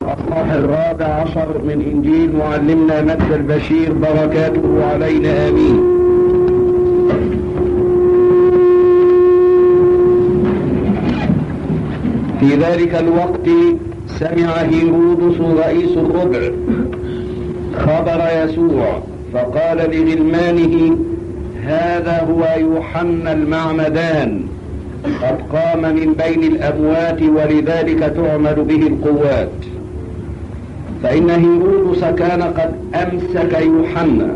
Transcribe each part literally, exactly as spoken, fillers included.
الأصحاح الرابع عشر من إنجيل معلمنا متى البشير بركاته علينا آمين. في ذلك الوقت سمع هيرودس رئيس الربع خبر يسوع، فقال لغلمانه: هذا هو يوحنا المعمدان، قد قام من بين الأموات ولذلك تعمل به القوات. فإن هيرودس كان قد أمسك يوحنا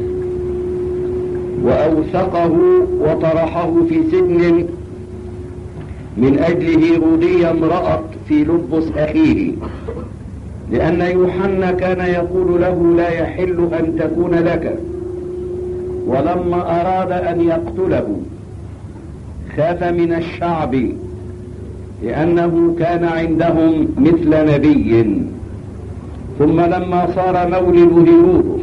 وأوثقه وطرحه في سجن من أجل هيرودية امرأة في لبس أخيه، لأن يوحنا كان يقول له: لا يحل أن تكون لك. ولما أراد أن يقتله خاف من الشعب، لأنه كان عندهم مثل نبي. ثم لما صار مولد هيرودس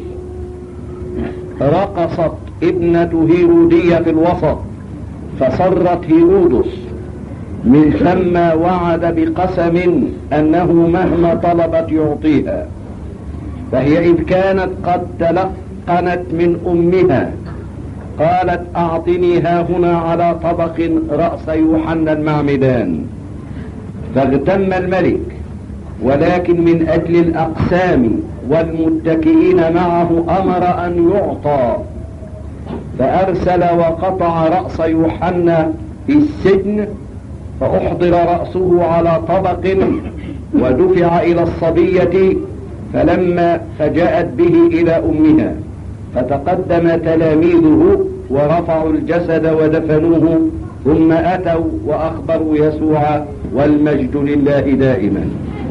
رقصت ابنة هيرودية في الوسط، فصرت هيرودس من ثم وعد بقسم أنه مهما طلبت يعطيها. فهي إذ كانت قد تلقنت من أمها قالت: أعطني هاهنا على طبق رأس يوحنا المعمدان. فاغتم الملك، ولكن من أجل الأقسام والمتكئين معه أمر أن يعطى، فأرسل وقطع رأس يوحنا في السجن، فأحضر رأسه على طبق ودفع إلى الصبية، فلما فجاءت به إلى أمها فتقدم تلاميذه ورفعوا الجسد ودفنوه، ثم أتوا وأخبروا يسوع، والمجد لله دائما.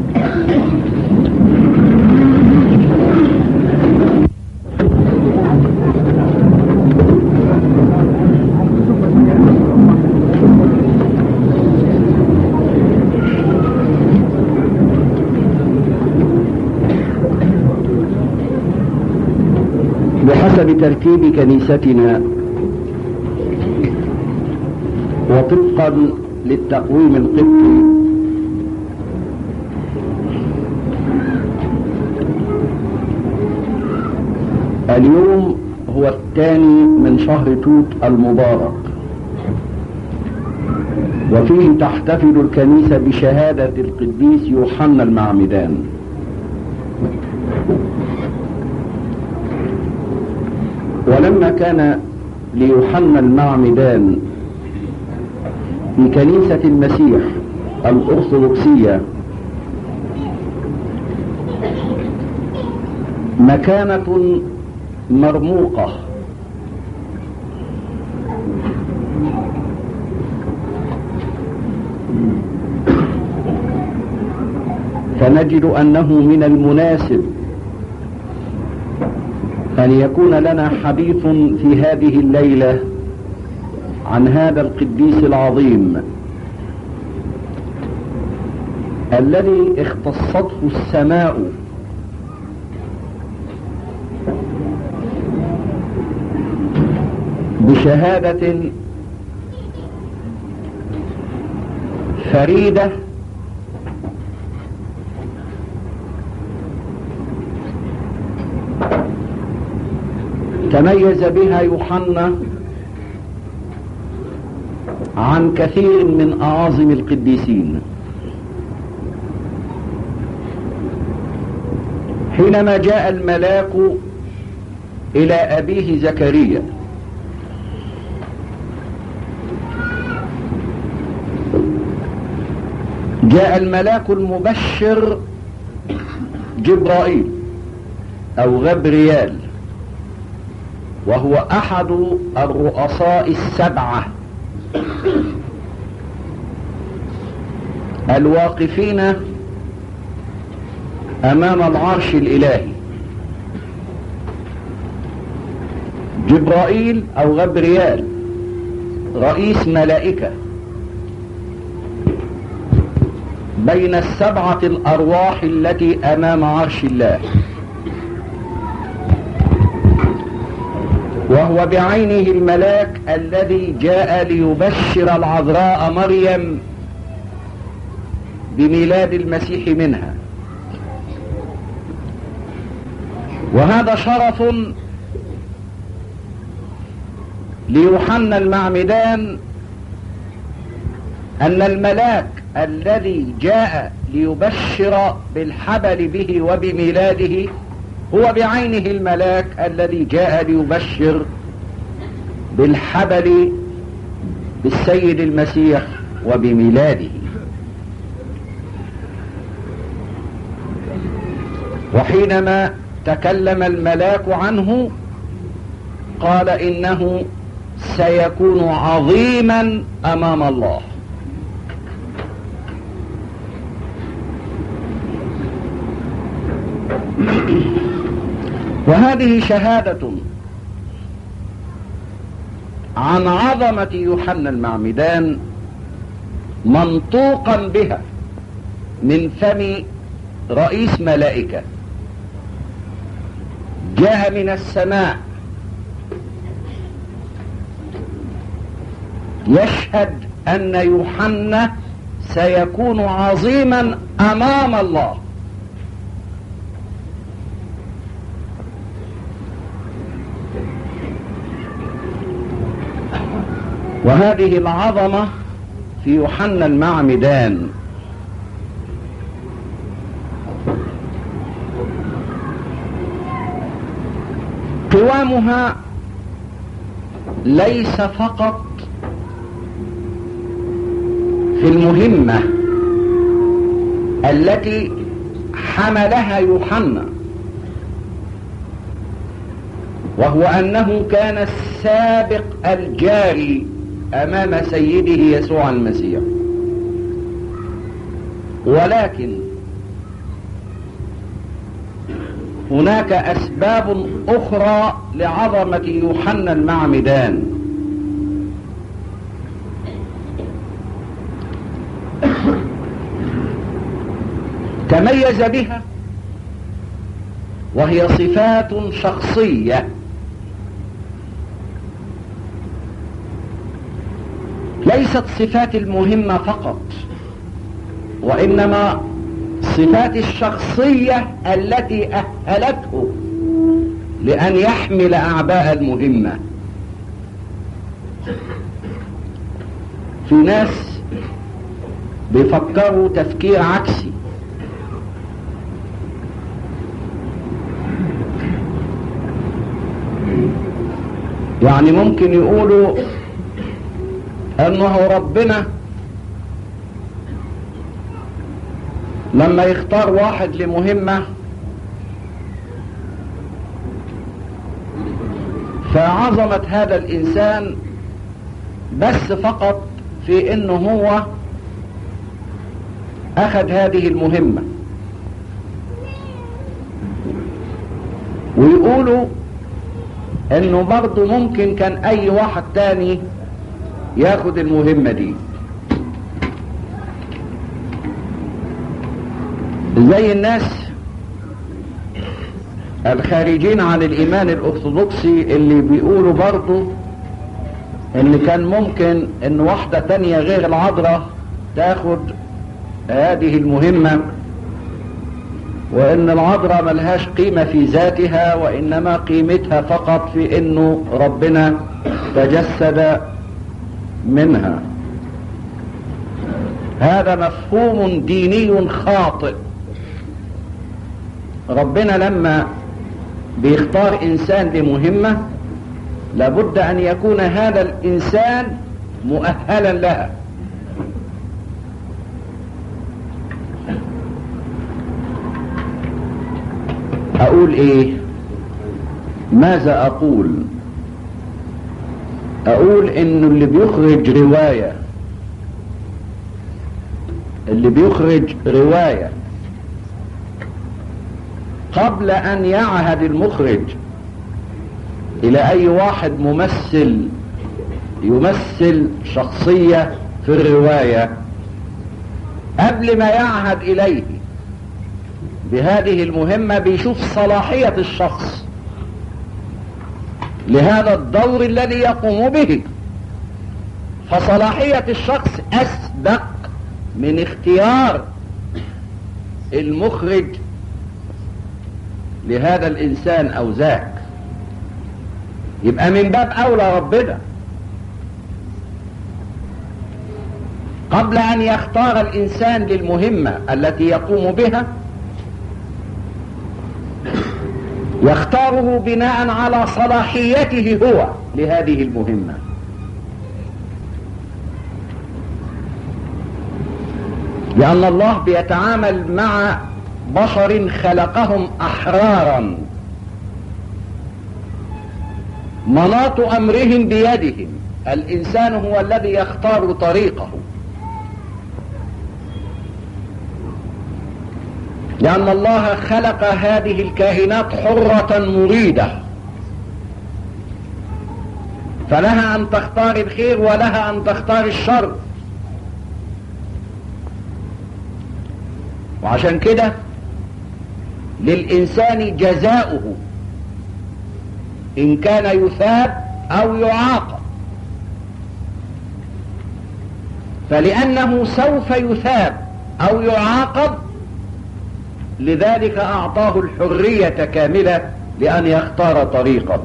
بحسب ترتيب كنيستنا وطبقا للتقويم القبطي، اليوم هو الثاني من شهر توت المبارك، وفيه تحتفل الكنيسة بشهادة القديس يوحنا المعمدان. ولما كان ليوحنا المعمدان في كنيسة المسيح الأرثوذكسية مكانة مرموقة، فنجد أنه من المناسب أن يكون لنا حديث في هذه الليلة عن هذا القديس العظيم الذي اختصته السماء بشهادة فريدة تميز بها يوحنا عن كثير من أعاظم القديسين. حينما جاء الملاك إلى أبيه زكريا جاء الملاك المبشر جبرائيل أو غبريال، وهو أحد الرؤساء السبعة الواقفين أمام العرش الإلهي. جبرائيل أو غبريال رئيس ملائكة بين السبعة الأرواح التي أمام عرش الله، وهو بعينه الملاك الذي جاء ليبشر العذراء مريم بميلاد المسيح منها. وهذا شرف ليوحنا المعمدان أن الملاك الذي جاء ليبشر بالحبل به وبميلاده هو بعينه الملاك الذي جاء ليبشر بالحبل بالسيد المسيح وبميلاده. وحينما تكلم الملاك عنه قال إنه سيكون عظيما أمام الله. وهذه شهادة عن عظمة يوحنا المعمدان منطوقا بها من فم رئيس ملائكة جاء من السماء يشهد أن يوحنا سيكون عظيما أمام الله. وهذه العظمة في يوحنا المعمدان قوامها ليس فقط في المهمة التي حملها يوحنا، وهو أنه كان السابق الجاري أمام سيده يسوع المسيح، ولكن هناك أسباب أخرى لعظمة يوحنا المعمدان. تميز بها، وهي صفات شخصية ليست صفات المهمة فقط، وإنما صفات الشخصية التي أهلته لأن يحمل أعباء المهمة. في ناس بيفكروا تفكير عكسي، يعني ممكن يقولوا أنه ربنا لما يختار واحد لمهمة فعظمة هذا الإنسان بس فقط في أنه هو أخذ هذه المهمة، ويقولوا أنه برضو ممكن كان أي واحد تاني ياخد المهمة دي، زي الناس الخارجين عن الإيمان الأرثوذكسي اللي بيقولوا برضو ان كان ممكن ان واحدة تانية غير العذراء تاخد هذه المهمة، وان العذراء ملهاش قيمة في ذاتها، وانما قيمتها فقط في انه ربنا تجسد منها. هذا مفهوم ديني خاطئ. ربنا لما بيختار انسان لمهمة لابد ان يكون هذا الانسان مؤهلا لها. اقول ايه؟ ماذا اقول؟ اقول انه اللي بيخرج رواية اللي بيخرج رواية قبل ان يعهد المخرج الى اي واحد ممثل يمثل شخصية في الرواية، قبل ما يعهد اليه بهذه المهمة بيشوف صلاحية الشخص لهذا الدور الذي يقوم به. فصلاحية الشخص أسبق من اختيار المخرج لهذا الإنسان أو ذاك، يبقى من باب أولى ربنا قبل أن يختار الإنسان للمهمة التي يقوم بها يختاره بناء على صلاحيته هو لهذه المهمة. لأن الله بيتعامل مع بشر خلقهم أحرارا مناط أمرهم بيدهم، الإنسان هو الذي يختار طريقه، لأن الله خلق هذه الكائنات حرة مريدة، فلها أن تختار الخير ولها أن تختار الشر. وعشان كده للإنسان جزاؤه إن كان يثاب أو يعاقب، فلأنه سوف يثاب أو يعاقب لذلك أعطاه الحرية كاملة لأن يختار طريقه.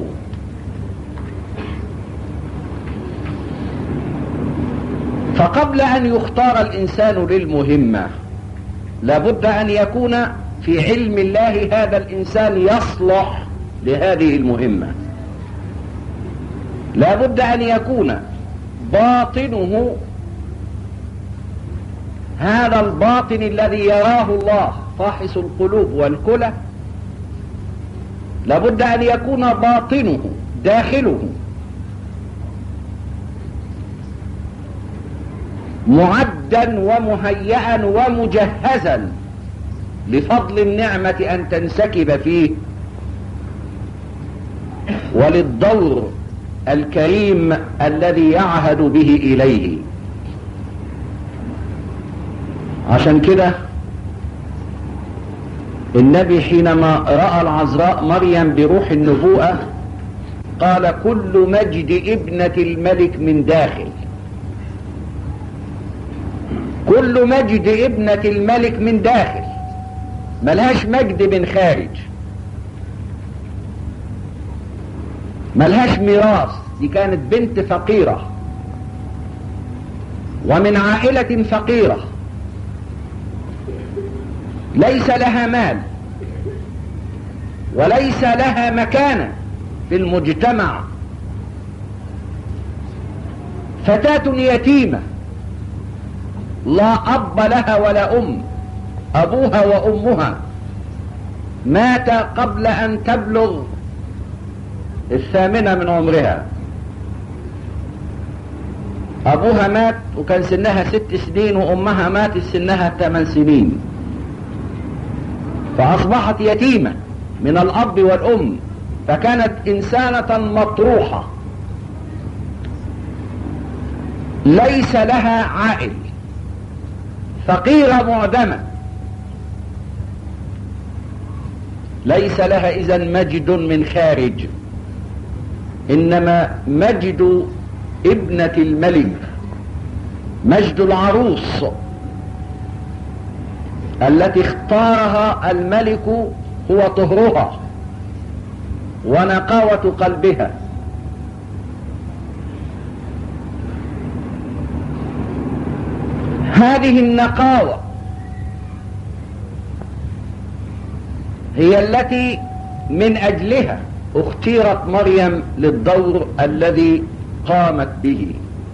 فقبل أن يختار الإنسان للمهمة لابد أن يكون في علم الله هذا الإنسان يصلح لهذه المهمة، لابد أن يكون باطنه هذا الباطن الذي يراه الله فاحص القلوب والكلى، لابد أن يكون باطنه داخله معدا ومهيئا ومجهزا لفضل النعمة أن تنسكب فيه وللدور الكريم الذي يعهد به إليه. عشان كده النبي حينما رأى العذراء مريم بروح النبوءة قال كل مجد ابنة الملك من داخل، كل مجد ابنة الملك من داخل، ملهاش مجد من خارج، ملهاش ميراث، دي كانت بنت فقيرة ومن عائلة فقيرة ليس لها مال وليس لها مكانة في المجتمع، فتاة يتيمة لا أب لها ولا أم، أبوها وأمها مات قبل أن تبلغ الثامنة من عمرها، أبوها مات وكان سنها ست سنين وأمها ماتت سنها ثمان سنين، فأصبحت يتيمة من الأب والأم، فكانت إنسانة مطروحة ليس لها عائل، فقيرة معدمة، ليس لها إذن مجد من خارج، إنما مجد ابنة الملك، مجد العروس التي اختارها الملك هو طهرها ونقاوة قلبها. هذه النقاوة هي التي من أجلها اختيرت مريم للدور الذي قامت به.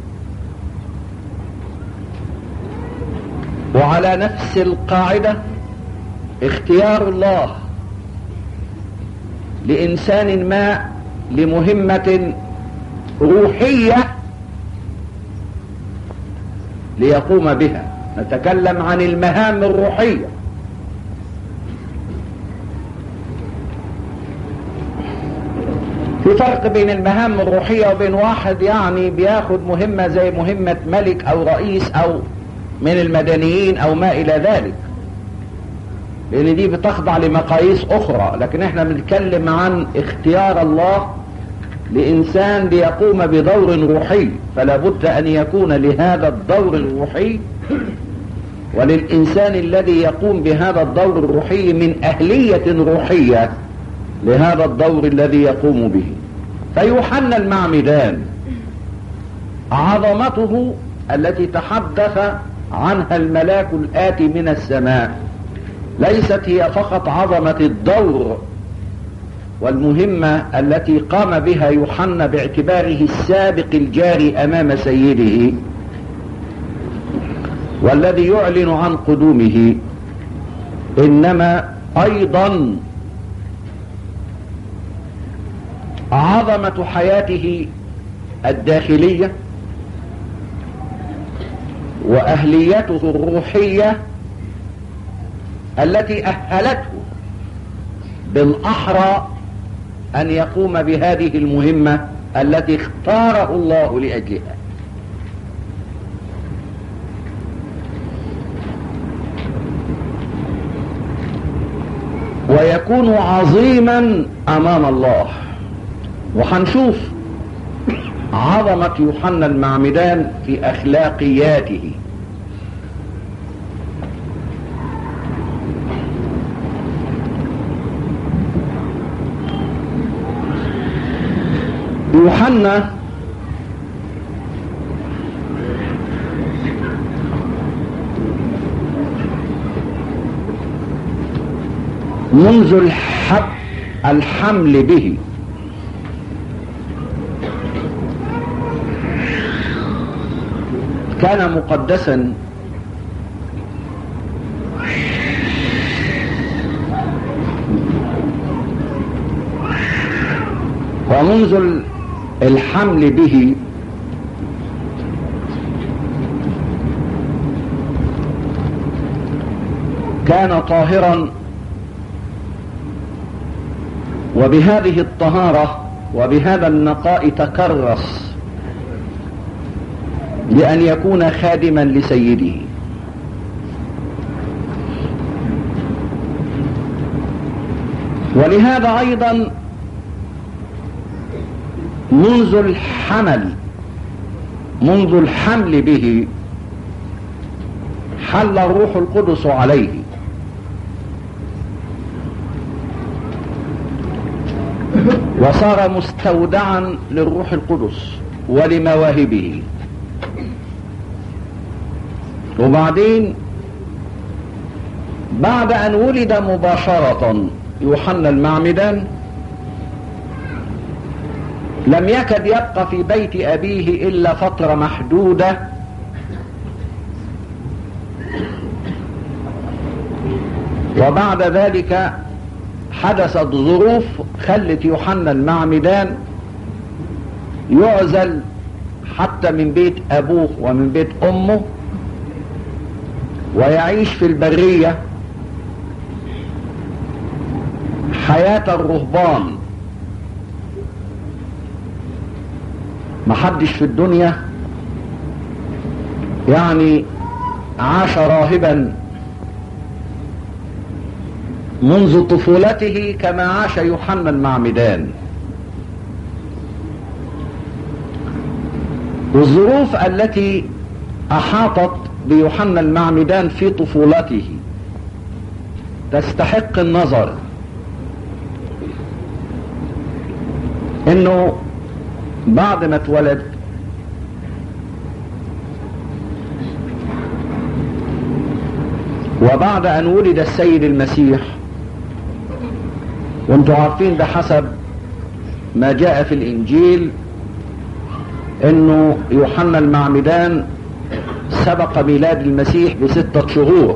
وعلى نفس القاعدة اختيار الله لإنسان ما لمهمة روحية ليقوم بها، نتكلم عن المهام الروحية. في فرق بين المهام الروحية وبين واحد يعني بياخد مهمة زي مهمة ملك أو رئيس أو من المدنيين أو ما إلى ذلك، لأن دي بتخضع لمقاييس أخرى، لكن احنا بنتكلم عن اختيار الله لإنسان ليقوم بدور روحي، فلا بد أن يكون لهذا الدور الروحي وللإنسان الذي يقوم بهذا الدور الروحي من أهلية روحية لهذا الدور الذي يقوم به. فيوحنا المعمدان عظمته التي تحدث عنها الملاك الآتي من السماء ليست هي فقط عظمة الدور والمهمة التي قام بها يوحنا باعتباره السابق الجاري أمام سيده والذي يعلن عن قدومه، إنما أيضا عظمة حياته الداخلية وأهليته الروحية التي أهلته بالأحرى أن يقوم بهذه المهمة التي اختاره الله لأجلها. ويكون عظيما أمام الله. وحنشوف عظمة يوحنا المعمدان في أخلاقياته. يوحنا منذ الحب الحمل به كان مقدسا ومنذ الحمل به كان طاهرا، وبهذه الطهارة وبهذا النقاء تكرس لأن يكون خادما لسيده. ولهذا أيضا منذ الحمل منذ الحمل به حل الروح القدس عليه، وصار مستودعا للروح القدس ولمواهبه. وبعدين بعد أن ولد مباشرة يوحنا المعمدان لم يكد يبقى في بيت أبيه إلا فترة محدودة، وبعد ذلك حدثت ظروف خلت يوحنا المعمدان يعزل حتى من بيت أبوه ومن بيت أمه ويعيش في البرية حياة الرهبان. محدش في الدنيا يعني عاش راهبا منذ طفولته كما عاش يوحنا المعمدان. والظروف التي أحاطت بيوحنا المعمدان في طفولته تستحق النظر. انه بعد ما اتولد وبعد ان ولد السيد المسيح، وانتم عارفين ده حسب ما جاء في الانجيل انه يوحنا المعمدان سبق ميلاد المسيح بستة شهور.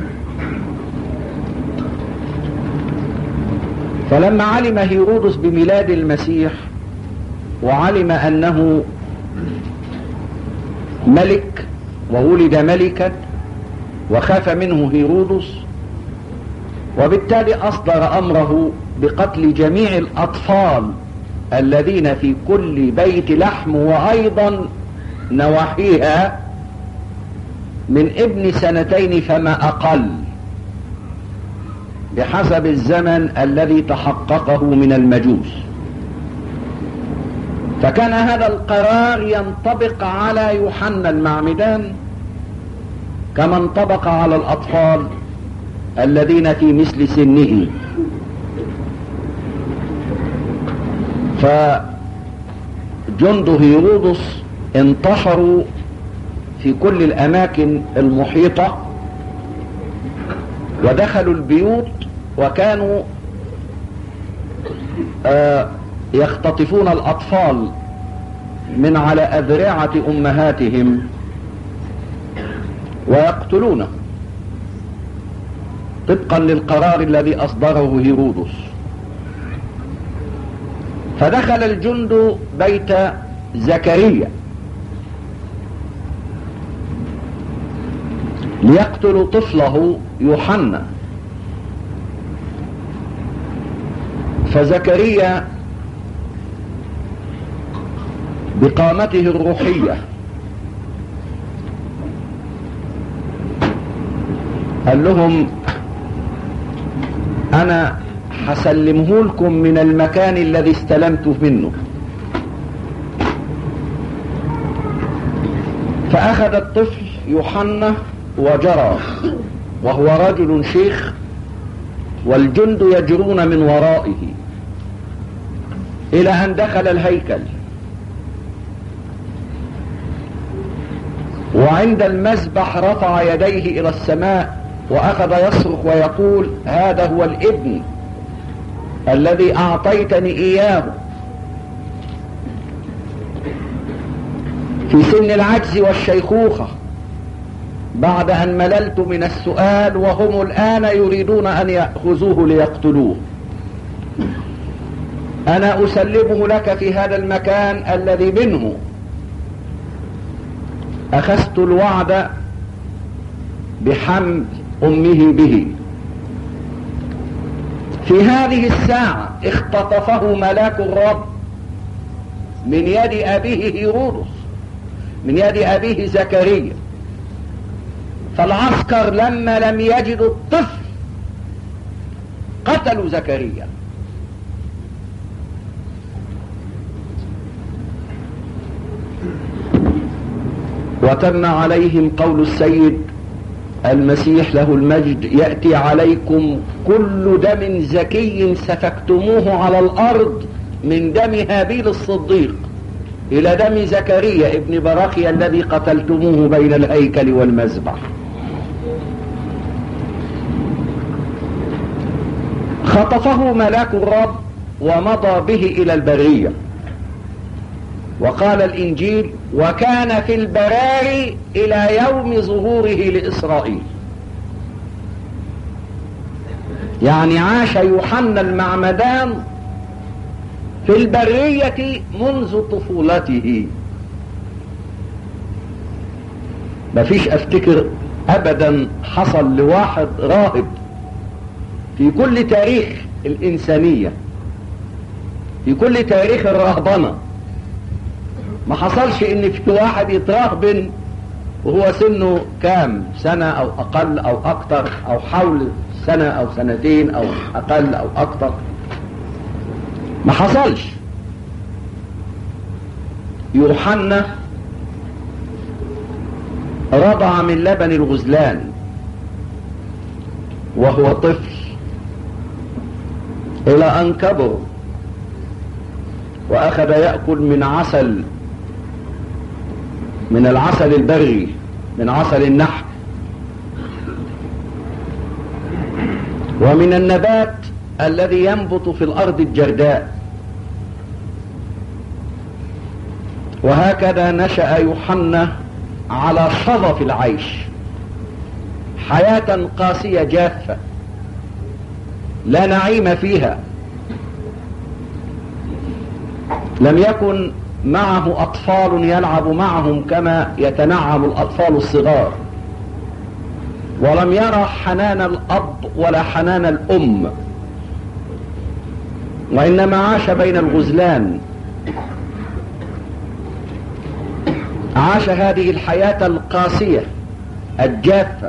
فلما علم هيرودس بميلاد المسيح وعلم انه ملك وولد ملكا وخاف منه هيرودس، وبالتالي اصدر امره بقتل جميع الاطفال الذين في كل بيت لحم وايضا نواحيها من ابن سنتين فما اقل بحسب الزمن الذي تحققه من المجوس. فكان هذا القرار ينطبق على يوحنا المعمدان كما انطبق على الأطفال الذين في مثل سنه. فجند هيرودس انتشروا في كل الأماكن المحيطة ودخلوا البيوت، وكانوا آه يختطفون الأطفال من على أذرعة أمهاتهم ويقتلونه طبقا للقرار الذي أصدره هيرودس. فدخل الجند بيت زكريا ليقتلوا طفله يوحنا، فزكريا بقامته الروحية قال لهم أنا حسلمه لكم من المكان الذي استلمته منه. فأخذ الطفل يوحنا وجرى، وهو رجل شيخ والجند يجرون من ورائه إلى أن دخل الهيكل، وعند المذبح رفع يديه إلى السماء وأخذ يصرخ ويقول هذا هو الابن الذي أعطيتني إياه في سن العجز والشيخوخة، بعد أن مللت من السؤال وهم الآن يريدون أن يأخذوه ليقتلوه. أنا أسلمه لك في هذا المكان الذي منه أخذت الوعد بحمل أمه به. في هذه الساعة اختطفه ملاك الرب من يد أبيه هيرودس، من يد أبيه زكريا. فالعسكر لما لم يجدوا الطفل قتلوا زكريا. وتم عليهم قول السيد المسيح له المجد يأتي عليكم كل دم زكي سفكتموه على الأرض من دم هابيل الصديق إلى دم زكريا ابن براخيا الذي قتلتموه بين الهيكل والمذبح. خطفه ملاك الرب ومضى به إلى البرية، وقال الإنجيل وكان في البراري إلى يوم ظهوره لإسرائيل. يعني عاش يوحنا المعمدان في البرية منذ طفولته. مفيش افتكر ابدا حصل لواحد راهب في كل تاريخ الانسانية، في كل تاريخ الرهبنة، ما حصلش ان في واحد يتراهبن وهو سنه كام سنة او اقل او اكتر او حول سنة او سنتين او اقل او اكتر، ما حصلش. يوحنا رضع من لبن الغزلان وهو طفل الى ان كبر واخذ يأكل من عسل، من العسل البري، من عسل النحل، ومن النبات الذي ينبت في الارض الجرداء. وهكذا نشأ يوحنا على شظف العيش، حياة قاسية جافة لا نعيم فيها. لم يكن معه أطفال يلعب معهم كما يتنعم الأطفال الصغار، ولم يرى حنان الأب ولا حنان الأم، وإنما عاش بين الغزلان، عاش هذه الحياة القاسية الجافة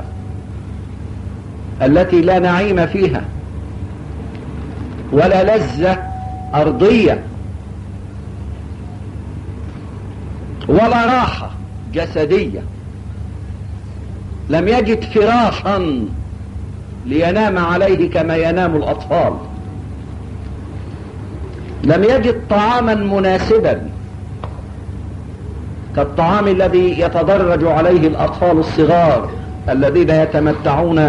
التي لا نعيم فيها ولا لذة أرضية ولا راحة جسدية. لم يجد فراشا لينام عليه كما ينام الأطفال. لم يجد طعاما مناسبا كالطعام الذي يتدرج عليه الأطفال الصغار الذين يتمتعون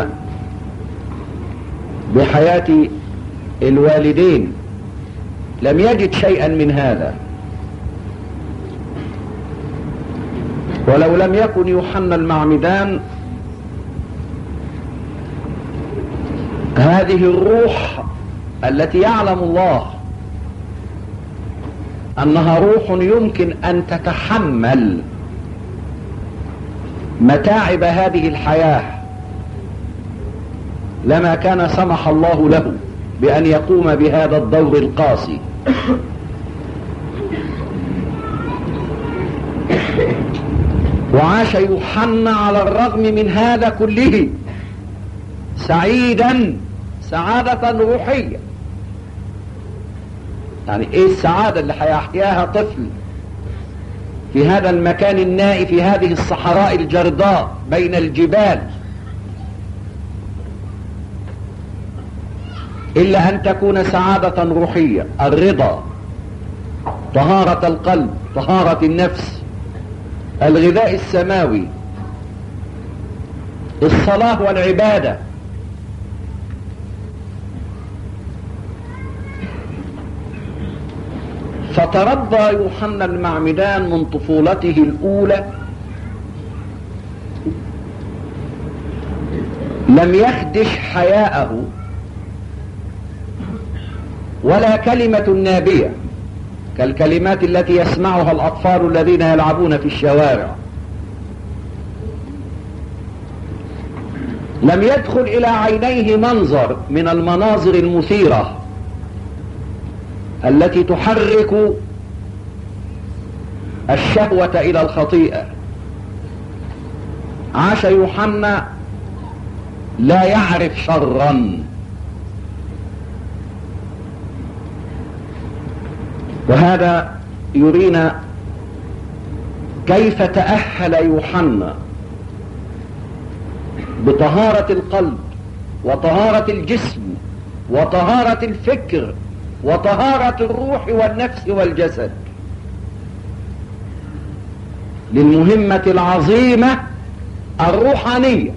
بحياة الوالدين. لم يجد شيئا من هذا. ولو لم يكن يوحنا المعمدان هذه الروح التي يعلم الله أنها روح يمكن أن تتحمل متاعب هذه الحياة، لما كان سمح الله له بأن يقوم بهذا الدور القاسي. وعاش يوحنا على الرغم من هذا كله سعيدا سعادة روحية. يعني ايه السعادة اللي هيحياها طفل في هذا المكان النائي في هذه الصحراء الجرداء بين الجبال، إلا أن تكون سعادة روحية، الرضا، طهارة القلب، طهارة النفس، الغذاء السماوي، الصلاة والعبادة. فتربى يوحنا المعمدان من طفولته الأولى لم يخدش حياءه ولا كلمة نابية كالكلمات التي يسمعها الأطفال الذين يلعبون في الشوارع. لم يدخل إلى عينيه منظر من المناظر المثيرة التي تحرك الشهوة إلى الخطيئة. عاش يوحنا لا يعرف شرا، وهذا يرينا كيف تأهل يوحنا بطهارة القلب وطهارة الجسم وطهارة الفكر وطهارة الروح والنفس والجسد للمهمة العظيمة الروحانية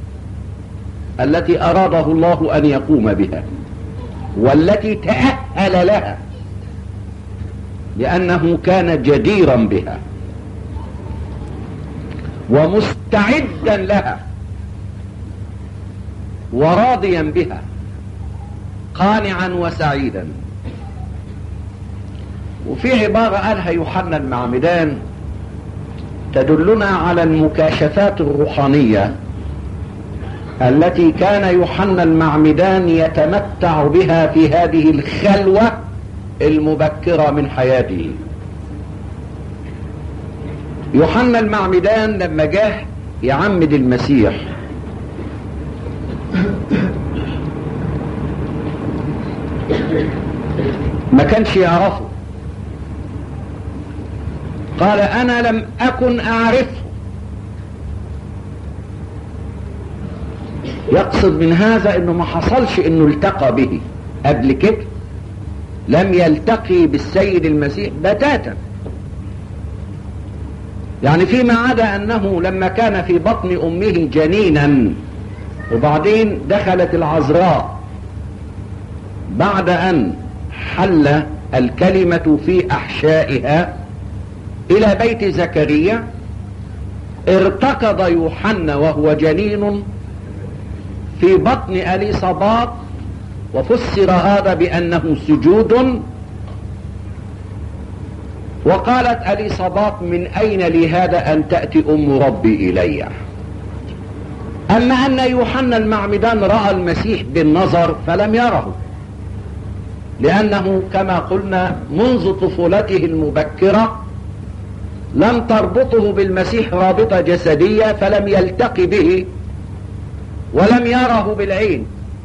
التي أراده الله أن يقوم بها، والتي تأهل لها لأنه كان جديرا بها ومستعدا لها وراضيا بها قانعا وسعيدا. وفي عبارة قالها يوحنا المعمدان تدلنا على المكاشفات الروحانية التي كان يوحنا المعمدان يتمتع بها في هذه الخلوة المبكرة من حياته. يوحنا المعمدان لما جاه يعمد المسيح ما كانش يعرفه، قال أنا لم أكن أعرفه. يقصد من هذا أنه ما حصلش أنه التقى به قبل كده، لم يلتقي بالسيد المسيح بتاتا. يعني فيما عدا أنه لما كان في بطن أمه جنينا وبعدين دخلت العذراء بعد أن حل الكلمة في أحشائها إلى بيت زكريا، ارتكض يوحنا وهو جنين في بطن أليصابات، وفسر هذا بأنه سجود. وقالت أليصابات من أين لي هذا أن تأتي أم ربي إلي؟ أما أن يوحنا المعمدان رأى المسيح بالنظر فلم يره، لأنه كما قلنا منذ طفولته المبكرة لم تربطه بالمسيح رابطة جسدية، فلم يلتقي به ولم يره بالعين.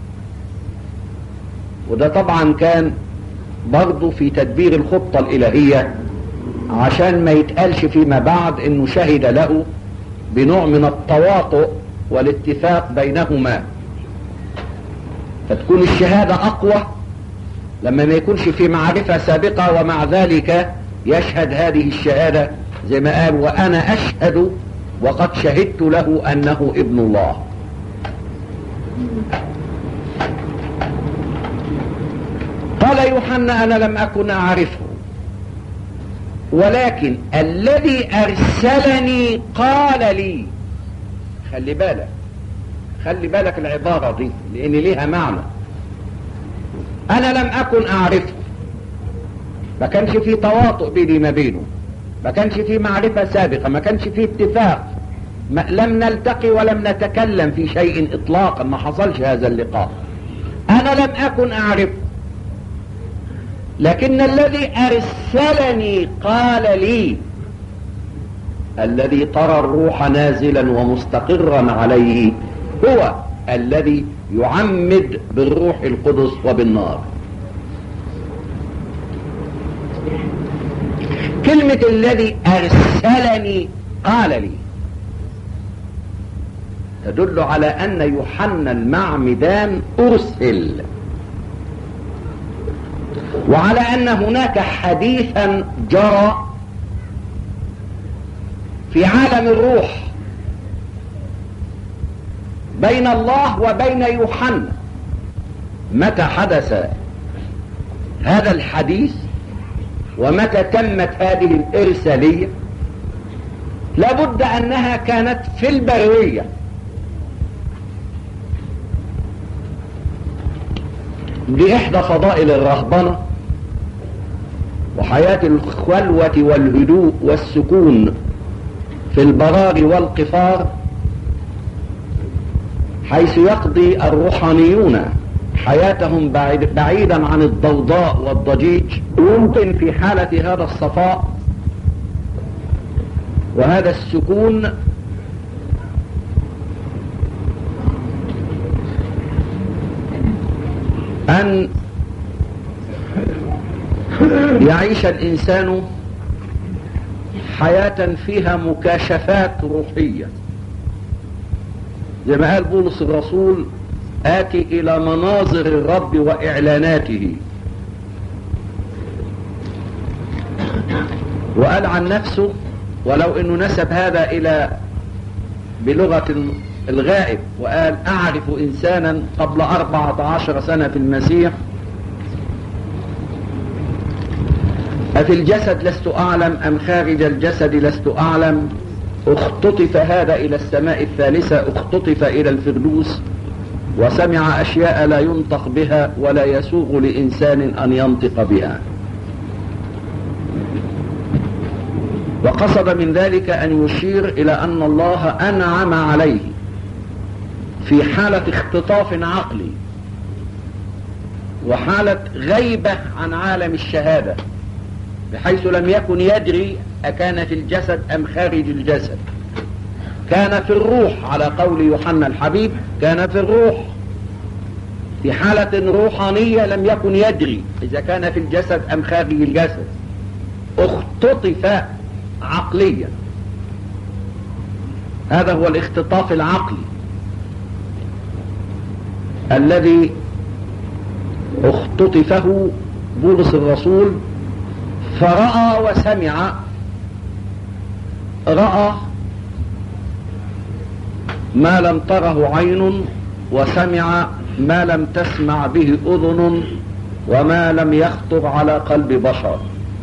وده طبعا كان برضه في تدبير الخطة الإلهية عشان ما يتقالش فيما بعد انه شهد له بنوع من التواطؤ والاتفاق بينهما، فتكون الشهادة أقوى لما ما يكونش في معرفة سابقة ومع ذلك يشهد هذه الشهادة زي ما قال وأنا أشهد وقد شهدت له أنه ابن الله. قال يوحنا أنا لم أكن أعرفه ولكن الذي أرسلني قال لي. خلي بالك خلي بالك العبارة دي لأن ليها معنى. أنا لم أكن أعرفه، ما كانش في تواطؤ بيني ما بينه، ما كانش في معرفة سابقة، ما كانش في اتفاق، ما لم نلتقي ولم نتكلم في شيء إطلاقا، ما حصلش هذا اللقاء. أنا لم أكن أعرفه لكن الذي أرسلني قال لي. الذي ترى الروح نازلا ومستقرا عليه هو الذي يعمد بالروح القدس وبالنار. كلمة الذي أرسلني قال لي تدل على أن يوحنا المعمدان أرسل، وعلى أن هناك حديثا جرى في عالم الروح بين الله وبين يوحنا. متى حدث هذا الحديث ومتى تمت هذه الإرسالية؟ لابد أنها كانت في البرية. دي إحدى فضائل الرهبنة وحياة الخلوة والهدوء والسكون في البرار والقفار، حيث يقضي الروحانيون حياتهم بعيد بعيدا عن الضوضاء والضجيج. يمكن في حالة هذا الصفاء وهذا السكون أن يعيش الإنسان حياة فيها مكاشفات روحية، زي ما قال بولس الرسول آتي إلى مناظر الرب وإعلاناته. وقال عن نفسه ولو أنه نسب هذا إلى بلغة الغائب وقال أعرف إنسانا قبل أربعة عشر سنة في المسيح أفي الجسد لست أعلم أم خارج الجسد لست أعلم، اختطف هذا إلى السماء الثالثة، اختطف إلى الفردوس، وسمع أشياء لا ينطق بها ولا يسوغ لإنسان أن ينطق بها. وقصد من ذلك أن يشير إلى أن الله أنعم عليه في حالة اختطاف عقلي وحالة غيبة عن عالم الشهادة، بحيث لم يكن يدري أكان في الجسد أم خارج الجسد. كان في الروح على قول يوحنا الحبيب، كان في الروح في حالة روحانية، لم يكن يدري إذا كان في الجسد أم خارج الجسد. اختطف عقليا، هذا هو الاختطاف العقلي الذي اختطفه بولس الرسول، فرأى وسمع. رأى ما لم تره عين، وسمع ما لم تسمع به أذن، وما لم يخطر على قلب بشر،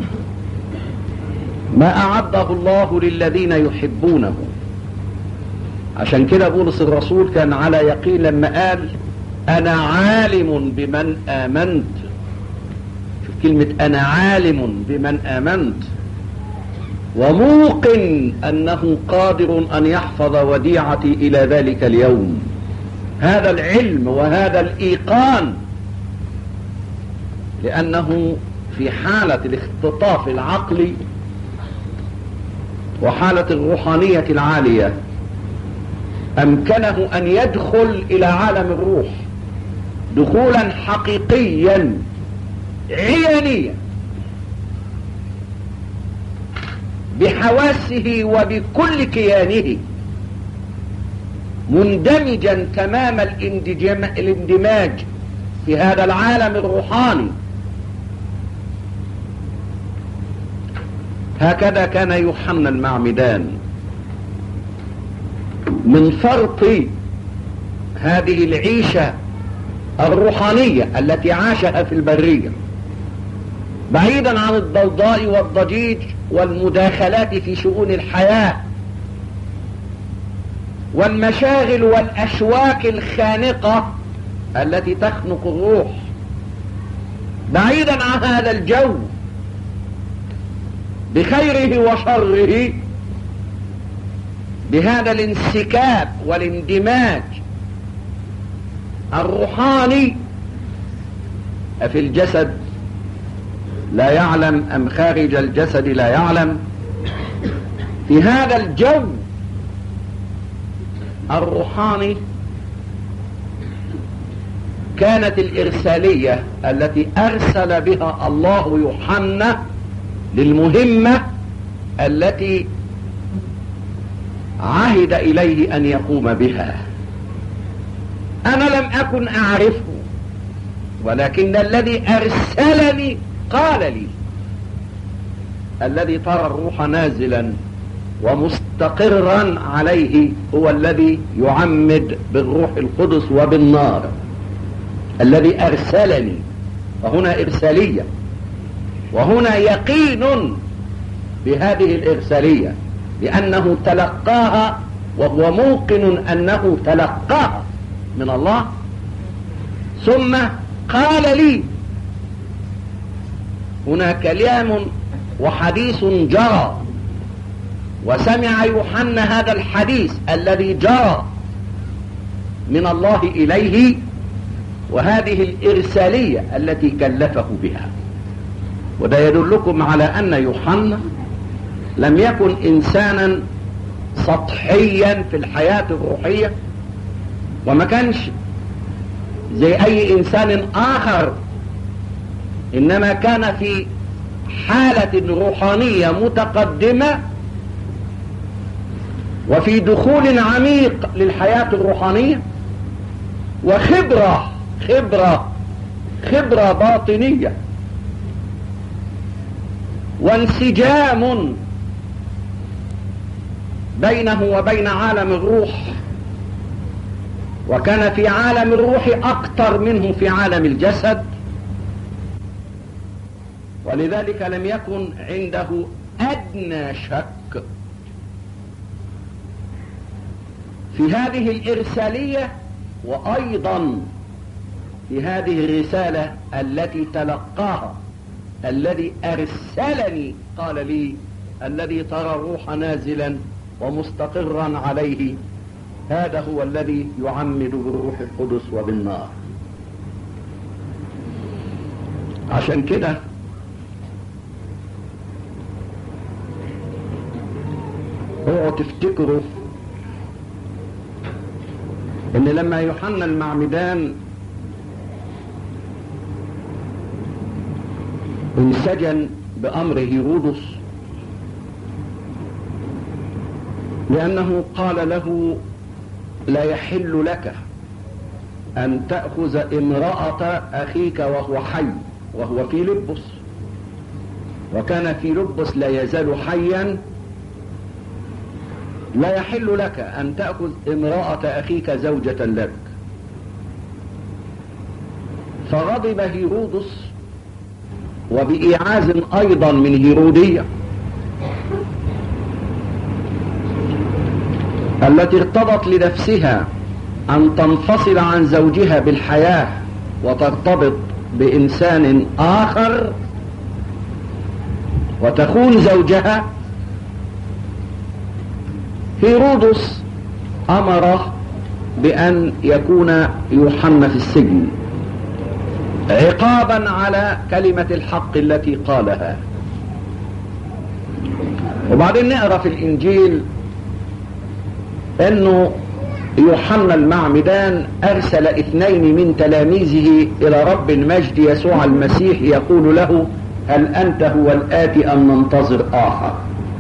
ما أعده الله للذين يحبونه. عشان كده بولس الرسول كان على يقين لما قال أنا عالم بمن آمنت. شوف كلمة أنا عالم بمن آمنت، وموقن أنه قادر أن يحفظ وديعتي إلى ذلك اليوم. هذا العلم وهذا الإيقان، لأنه في حالة الاختطاف العقلي وحالة الروحانية العالية أمكنه أن يدخل إلى عالم الروح دخولا حقيقيا عيانيا بحواسه وبكل كيانه، مندمجا تمام الاندماج في هذا العالم الروحاني هكذا كان يوحنا المعمدان. من فرط هذه العيشة الروحانية التي عاشها في البرية بعيدا عن الضوضاء والضجيج والمداخلات في شؤون الحياة والمشاغل والأشواك الخانقة التي تخنق الروح، بعيدا عن هذا الجو بخيره وشره، بهذا الانسكاب والاندماج الروحاني، أفي الجسد لا يعلم أم خارج الجسد لا يعلم. في هذا الجو الروحاني كانت الإرسالية التي أرسل بها الله يوحنا للمهمة التي عهد إليه أن يقوم بها. أنا لم أكن أعرفه، ولكن الذي أرسلني قال لي: الذي ترى الروح نازلا ومستقرا عليه هو الذي يعمد بالروح القدس وبالنار، الذي أرسلني. وهنا إرسالية، وهنا يقين بهذه الإرسالية، لأنه تلقاها وهو موقن أنه تلقاها من الله، ثم قال لي. هنا كلام وحديث جرى، وسمع يوحنا هذا الحديث الذي جرى من الله إليه، وهذه الإرسالية التي كلفه بها. وده يدلكم على أن يوحنا لم يكن إنسانا سطحيا في الحياة الروحية، وما كانش زي أي إنسان آخر، إنما كان في حالة روحانية متقدمة وفي دخول عميق للحياة الروحانية، وخبرة خبرة خبرة باطنية، وانسجام بينه وبين عالم الروح. وكان في عالم الروح أكثر منه في عالم الجسد، ولذلك لم يكن عنده أدنى شك في هذه الإرسالية، وأيضا في هذه الرسالة التي تلقاها الذي أرسلني قال لي: الذي ترى الروح نازلا ومستقرا عليه هذا هو الذي يعمد بالروح القدس وبالنار. عشان كده اوعوا تفتكروا ان لما يوحنا المعمدان انسجن بأمر هيرودس لأنه قال له: لا يحل لك أن تأخذ امرأة أخيك وهو حي، وهو فيلبس، وكان فيلبس لا يزال حيا. لا يحل لك أن تأخذ امرأة أخيك زوجة لك. فغضب هيرودس، وبإيعاز أيضا من هيرودية التي ارتضت لنفسها أن تنفصل عن زوجها بالحياة وترتبط بإنسان آخر وتخون زوجها. هيرودس أمر بأن يكون يوحنا في السجن عقابا على كلمة الحق التي قالها. وبعدين نقرأ في الإنجيل أنه يوحنا المعمدان أرسل اثنين من تلاميذه إلى رب المجد يسوع المسيح يقول له: هل أنت هو الآتي أم ننتظر آخر؟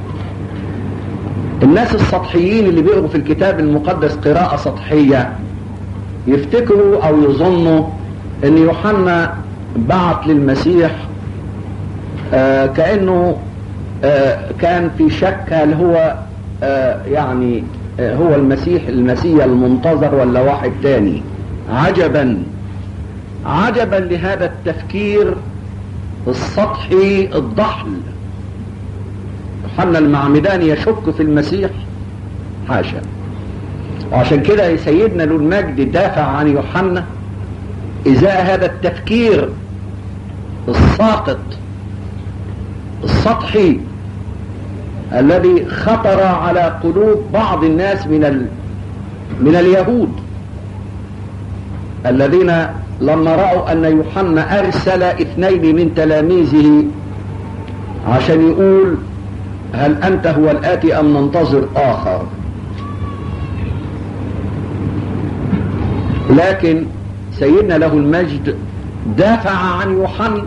الناس السطحيين اللي بيقروا في الكتاب المقدس قراءة سطحية يفتكروا أو يظنوا أن يوحنا بعت للمسيح آه كأنه آه كان في شك هل هو آه يعني آه هو المسيح المسيح المنتظر ولا واحد تاني. عجبا عجبا لهذا التفكير السطحي الضحل. يوحنا المعمدان يشك في المسيح؟ حاشا. وعشان كده سيدنا له المجد دافع عن يوحنا ازاء هذا التفكير الساقط السطحي الذي خطر على قلوب بعض الناس من ال... من اليهود الذين لما رأوا أن يوحنا أرسل اثنين من تلاميذه عشان يقول هل أنت هو الآتي أم ننتظر آخر. لكن سيدنا له المجد دافع عن يوحنا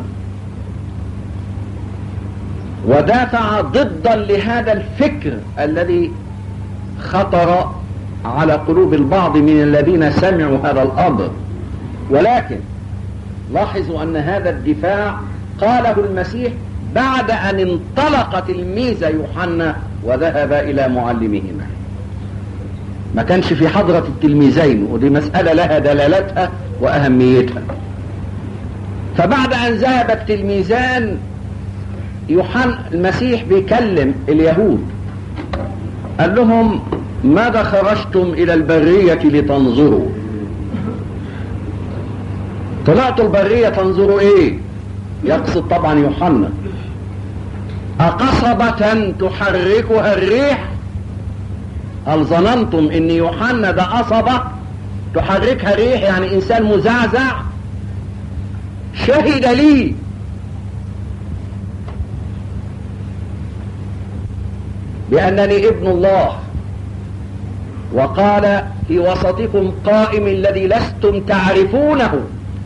ودافع ضدا لهذا الفكر الذي خطر على قلوب البعض من الذين سمعوا هذا الأمر. ولكن لاحظوا أن هذا الدفاع قاله المسيح بعد أن انطلق تلميذ يوحنا وذهب إلى معلمهما. ما كانش في حضرة التلميذين، ودي مسألة لها دلالتها وأهميتها. فبعد أن ذهب التلميذان يوحنا المسيح بيكلم اليهود قال لهم ماذا خرجتم إلى البرية لتنظروا؟ طلعتوا البرية تنظروا إيه؟ يقصد طبعا يوحنا. أقصبة تحركها الريح؟ هل ظننتم ان يوحنا ده قصبة تحركها ريح، يعني انسان مزعزع؟ شهد لي بانني ابن الله، وقال في وسطكم قائم الذي لستم تعرفونه.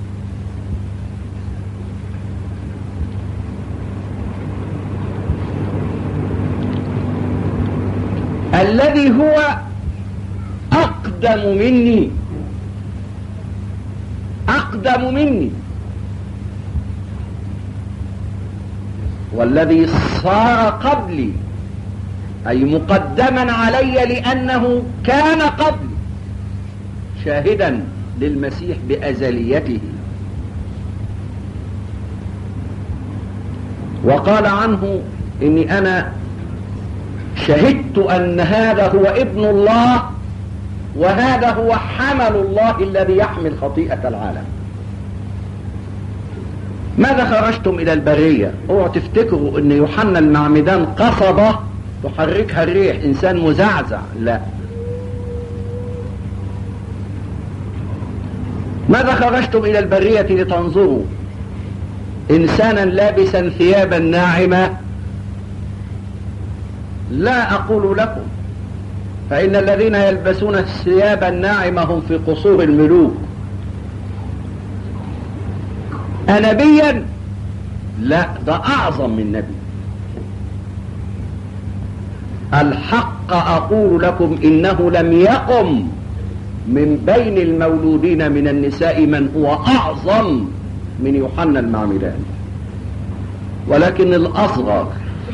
الذي هو أقدم مني أقدم مني والذي صار قبلي، أي مقدما علي لأنه كان قبلي، شاهدا للمسيح بأزليته. وقال عنه إني أنا شهدت أن هذا هو ابن الله وهذا هو حمل الله الذي يحمل خطيئة العالم. ماذا خرجتم إلى البرية؟ اوعوا تفتكروا أن يوحنا المعمدان قصبة تحركها الريح، إنسان مزعزع، لا. ماذا خرجتم إلى البرية لتنظروا؟ إنسانا لابسا ثيابا ناعمة؟ لا أقول لكم، فإن الذين يلبسون الثياب الناعمة هم في قصور الملوك. أنبيا؟ لا، ده أعظم من نبي. الحق أقول لكم إنه لم يقم من بين المولودين من النساء من هو أعظم من يوحنا المعمدان، ولكن الأصغر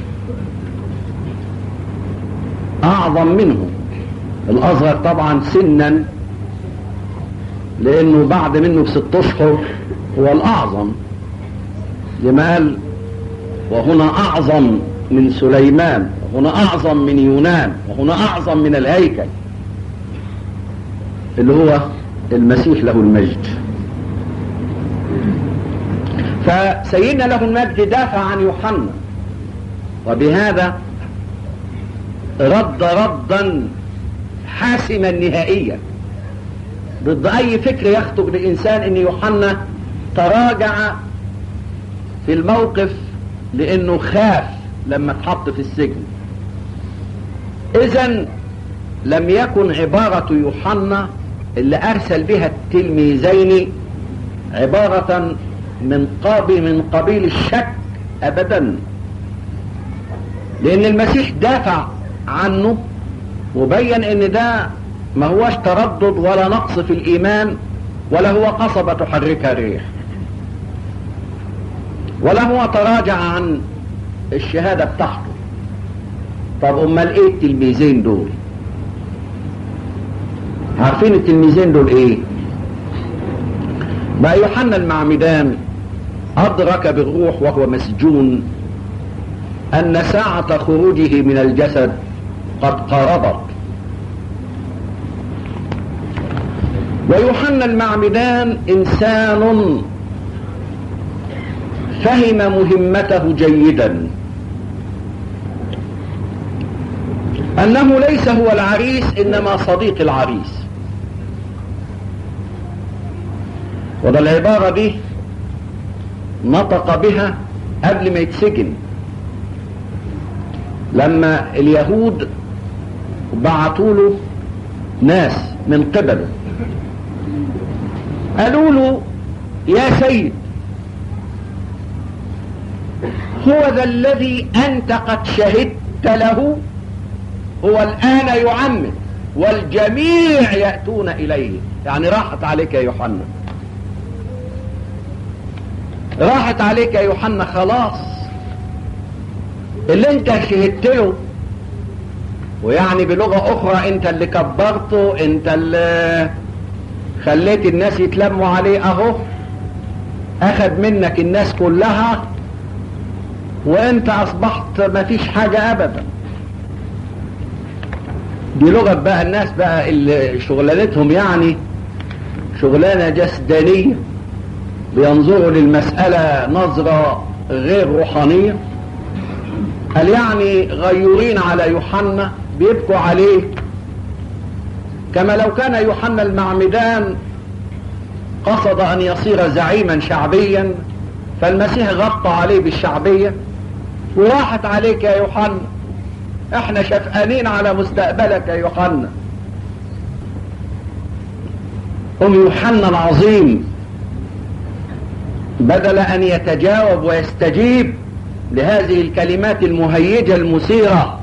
أعظم منه. الأصغر طبعا سنا لأنه بعد منه بست أشهر هو الأعظم، لما قال وهنا أعظم من سليمان، وهنا أعظم من يونان، وهنا أعظم من الهيكل اللي هو المسيح له المجد. فسيدنا له المجد دافع عن يوحنا، وبهذا رد ردا حاسما نهائيا ضد اي فكر يخطب للانسان ان يوحنا تراجع في الموقف لانه خاف لما اتحط في السجن. اذن لم يكن عبارة يوحنا اللي ارسل بها التلميذين عبارة من قابل من قبيل الشك ابدا، لان المسيح دافع عنه وبين ان ده ما هوش تردد ولا نقص في الايمان، ولا هو قصبة تحركها الريح، ولا هو تراجع عن الشهادة بتاعته، طب امال ايه التلميذين دول؟ عارفين التلميذين دول ايه؟ بقى يوحنا المعمدان ادرك بالروح وهو مسجون ان ساعة خروجه من الجسد قد قربت، ويوحنا المعمدان انسان فهم مهمته جيدا، انه ليس هو العريس انما صديق العريس. وده العبارة دي نطق بها قبل ما يتسجن، لما اليهود بعتوا له ناس من قبله قالوا له يا سيد، هو ذا الذي أنت قد شهدت له هو الآن يعمد والجميع يأتون إليه. يعني راحت عليك يا يوحنا، راحت عليك يا يوحنا، خلاص اللي انت شهدت له، ويعني بلغة أخرى انت اللي كبرته، انت اللي خليت الناس يتلموا عليه، اهو اخذ منك الناس كلها وانت اصبحت ما فيش حاجة ابدا. دي لغة بقى الناس بقى اللي شغلانتهم يعني شغلانة جسدانية، بينظروا للمسألة نظرة غير روحانية. قال يعني غيورين على يوحنا، بيبكوا عليه، كما لو كان يوحنا المعمدان قصد ان يصير زعيما شعبيا، فالمسيح غطى عليه بالشعبية. وراحت عليك يا يوحنا، احنا شفقانين على مستقبلك يا يوحنا. ام يوحنا العظيم بدل ان يتجاوب ويستجيب لهذه الكلمات المهيجة المثيرة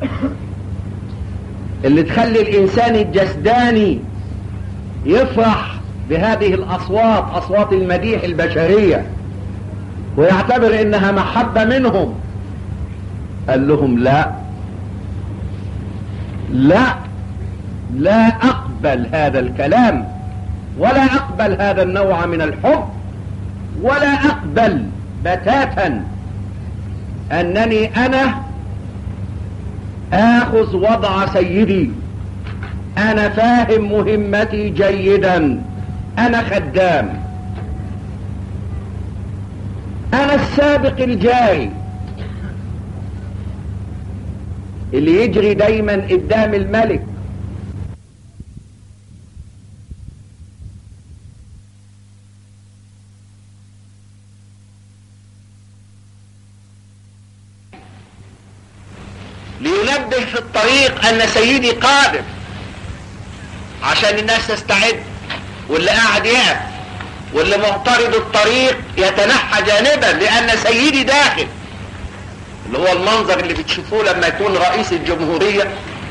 اللي تخلي الانسان الجسداني يفرح بهذه الاصوات، اصوات المديح البشرية، ويعتبر انها محبة منهم، قال لهم لا لا لا اقبل هذا الكلام، ولا اقبل هذا النوع من الحب، ولا اقبل بتاتا انني انا اخذ وضع سيدي. انا فاهم مهمتي جيدا، انا خدام، انا السابق الجاري اللي يجري دايما قدام الملك. لينبه في الطريق ان سيدي قادم عشان الناس تستعد، واللي قاعد يقف واللي معترض الطريق يتنحى جانبا لان سيدي داخل. اللي هو المنظر اللي بتشوفوه لما يكون رئيس الجمهورية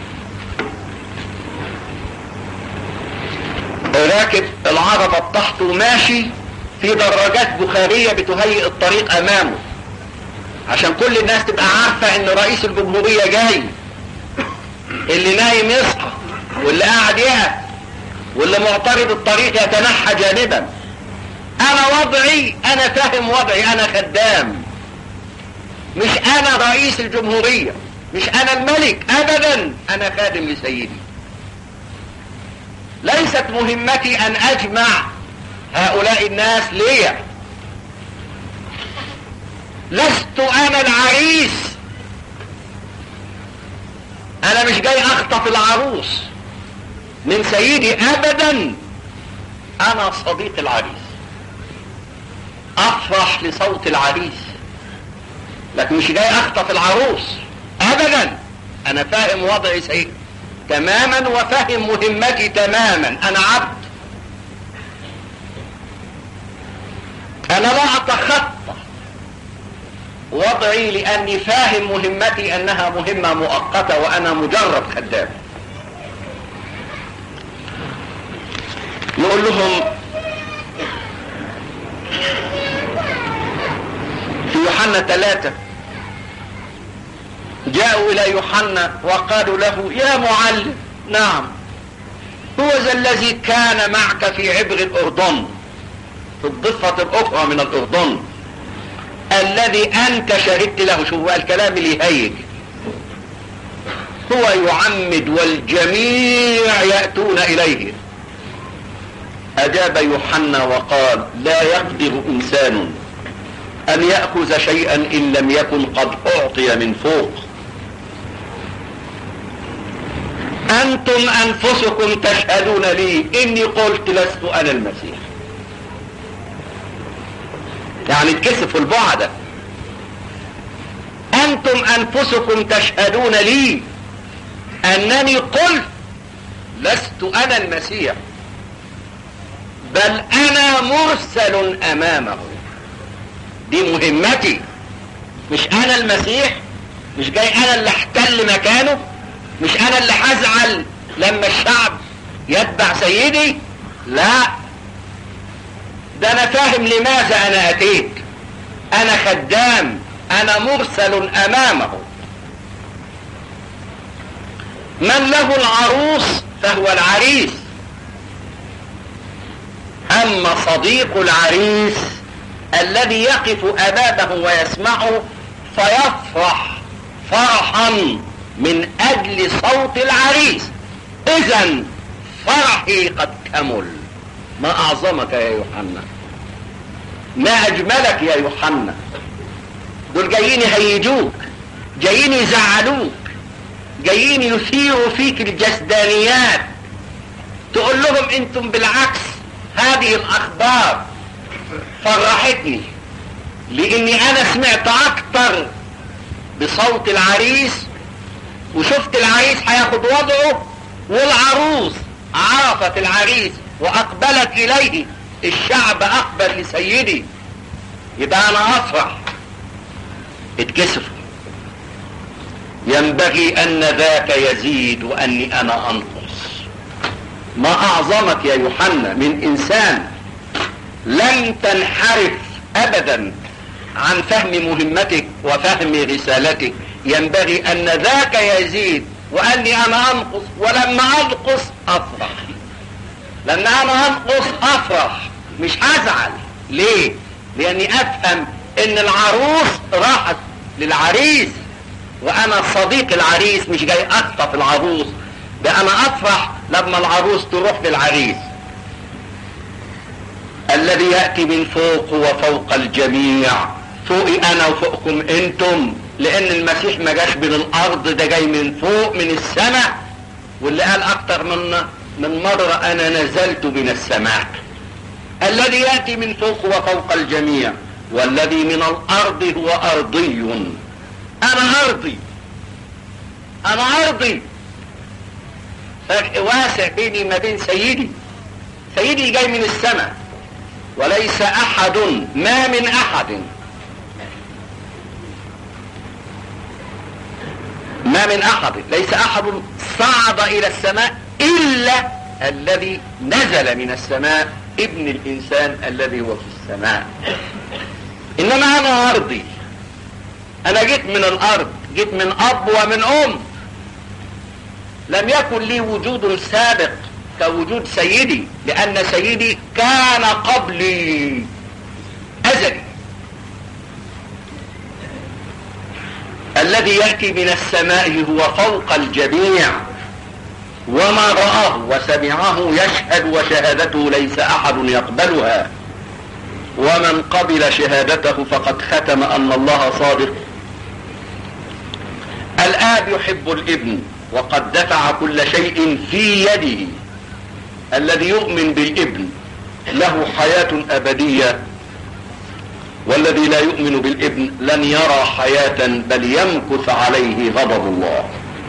راكب العربة بتاعته ماشي في دراجات بخارية بتهيئ الطريق امامه، عشان كل الناس تبقى عارفة ان رئيس الجمهورية جاي. اللي نايم يصحى، واللي قاعد يقف، واللي معترض الطريق يتنحى جانبا. انا وضعي، انا فاهم وضعي، انا خدام، مش انا رئيس الجمهورية، مش انا الملك ابدا، انا خادم لسيدي. ليست مهمتي ان اجمع هؤلاء الناس ليا، لست انا العريس، انا مش جاي اخطف العروس من سيدي ابدا، انا صديق العريس، افرح لصوت العريس، لكن مش جاي اخطف العروس ابدا. انا فاهم وضعي سيدي تماما وفاهم مهمتي تماما، انا عبد، انا لا اتخطى وضعي لاني فاهم مهمتي انها مهمة مؤقتة وانا مجرد خدام. نقول لهم في يوحنا ثلاثة جاءوا الى يوحنا وقالوا له: يا معلم. نعم، هو ذا الذي كان معك في عبر الاردن، في الضفة الاخرى من الاردن، الذي انت شهدت له. شوف الكلام اللي يهيج. هو يعمد والجميع يأتون اليه. اجاب يوحنا وقال: لا يقدر انسان ان يأخذ شيئا ان لم يكن قد اعطي من فوق. انتم انفسكم تشهدون لي اني قلت لست انا المسيح. يعني اتكسفوا البعدة. انتم انفسكم تشهدون لي انني قلت لست انا المسيح، بل انا مرسل امامه. دي مهمتي، مش انا المسيح، مش جاي انا اللي احتل مكانه، مش انا اللي هزعل لما الشعب يتبع سيدي. لا، ده انا فاهم لماذا انا اتيت. انا خدام، انا مرسل امامه. من له العروس فهو العريس، اما صديق العريس الذي يقف امامه ويسمعه فيفرح فرحا من اجل صوت العريس. اذا فرحي قد كمل. ما اعظمك يا يوحنا، ما اجملك يا يوحنا. دول جايين يهيجوك، جايين يزعلوك، جايين يثيروا فيك الجسدانيات. تقول لهم انتم بالعكس، هذه الاخبار فرحتني لاني انا سمعت اكتر بصوت العريس، وشفت العريس هياخد وضعه، والعروس عرفت العريس واقبلت اليه. الشعب اقبل لسيدي، يبقى انا افرح. اتكسفوا. ينبغي ان ذاك يزيد واني انا انقص. ما اعظمك يا يوحنا من انسان لن تنحرف ابدا عن فهم مهمتك وفهم رسالتك. ينبغي ان ذاك يزيد واني انا انقص، ولما انقص افرح. لما انا انقص افرح، مش هزعل. ليه؟ لاني افهم ان العروس راحت للعريس، وانا صديق العريس، مش جاي اخطف العروس. ده انا افرح لما العروس تروح للعريس. الذي يأتي من فوق وفوق الجميع. فوقي انا وفوقكم انتم، لان المسيح ما جاش من الارض، ده جاي من فوق من السماء. واللي قال اكتر من من مرة انا نزلت من السماء. الذي يأتي من فوق وفوق الجميع، والذي من الارض هو ارضي. انا ارضي، انا ارضي. فرق واسع بيني ما بين سيدي. سيدي جاي من السماء، وليس احد، ما من احد ما من احد ليس احد صعد الى السماء الا الذي نزل من السماء، ابن الانسان الذي هو في السماء. انما انا ارضي، انا جيت من الارض، جيت من اب ومن ام. لم يكن لي وجود سابق كوجود سيدي، لان سيدي كان قبلي ازلي. الذي يأتي من السماء هو فوق الجميع، وما رآه وسمعه يشهد، وشهادته ليس احد يقبلها. ومن قبل شهادته فقد ختم ان الله صادق. الآب يحب الابن وقد دفع كل شيء في يده. الذي يؤمن بالابن له حياة أبدية، والذي لا يؤمن بالابن لن يرى حياة بل يمكث عليه غضب الله.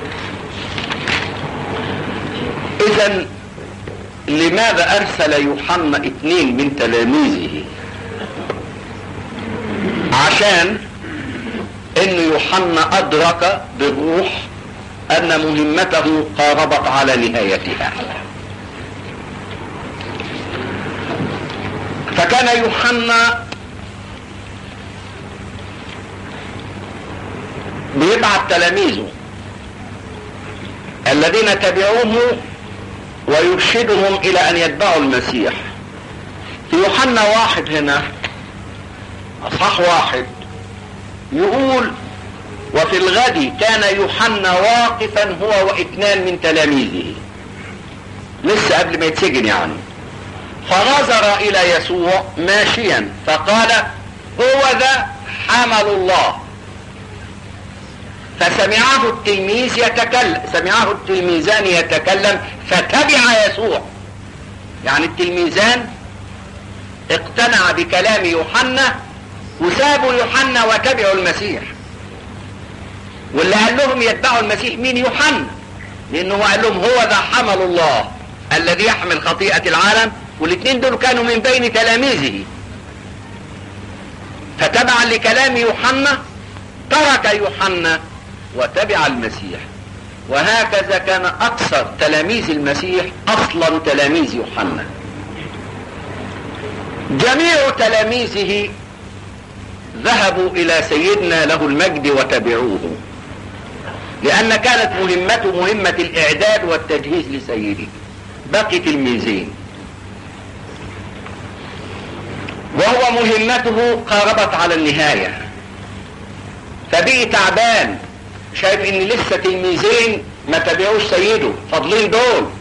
إذن لماذا أرسل يوحنا اثنين من تلاميذه؟ عشان ان يوحنا ادرك بالروح ان مهمته قاربت على نهايتها. فكان يوحنا بيبعت تلاميذه الذين تبعوه ويرشدهم الى ان يتبعوا المسيح. في يوحنا واحد هنا اصحاح واحد يقول: وفي الغد كان يوحنا واقفا هو واثنان من تلاميذه، لسه قبل ما يتسجن يعني، فنظر الى يسوع ماشيا فقال: هو ذا حمل الله. فسمعه التلميذ يتكلم سمعه التلميذان يتكلم فتبع يسوع. يعني التلميذان اقتنع بكلام يوحنا وسابوا يوحنا وتبعوا المسيح. واللي قال لهم يتبعوا المسيح مين؟ يوحنا، لانه قال لهم هو ذا حمل الله الذي يحمل خطيئة العالم، والاثنين دول كانوا من بين تلاميذه. فتبعا لكلام يوحنا ترك يوحنا وتبع المسيح. وهكذا كان اكثر تلاميذ المسيح اصلا تلاميذ يوحنا. جميع تلاميذه ذهبوا الى سيدنا له المجد وتبعوه، لان كانت مهمته مهمة الاعداد والتجهيز لسيده. بقي تلميذين وهو مهمته قاربت على النهاية، فبقي تعبان شايف ان لسه تلميذين ما تبعوش سيده، فاضلين دول.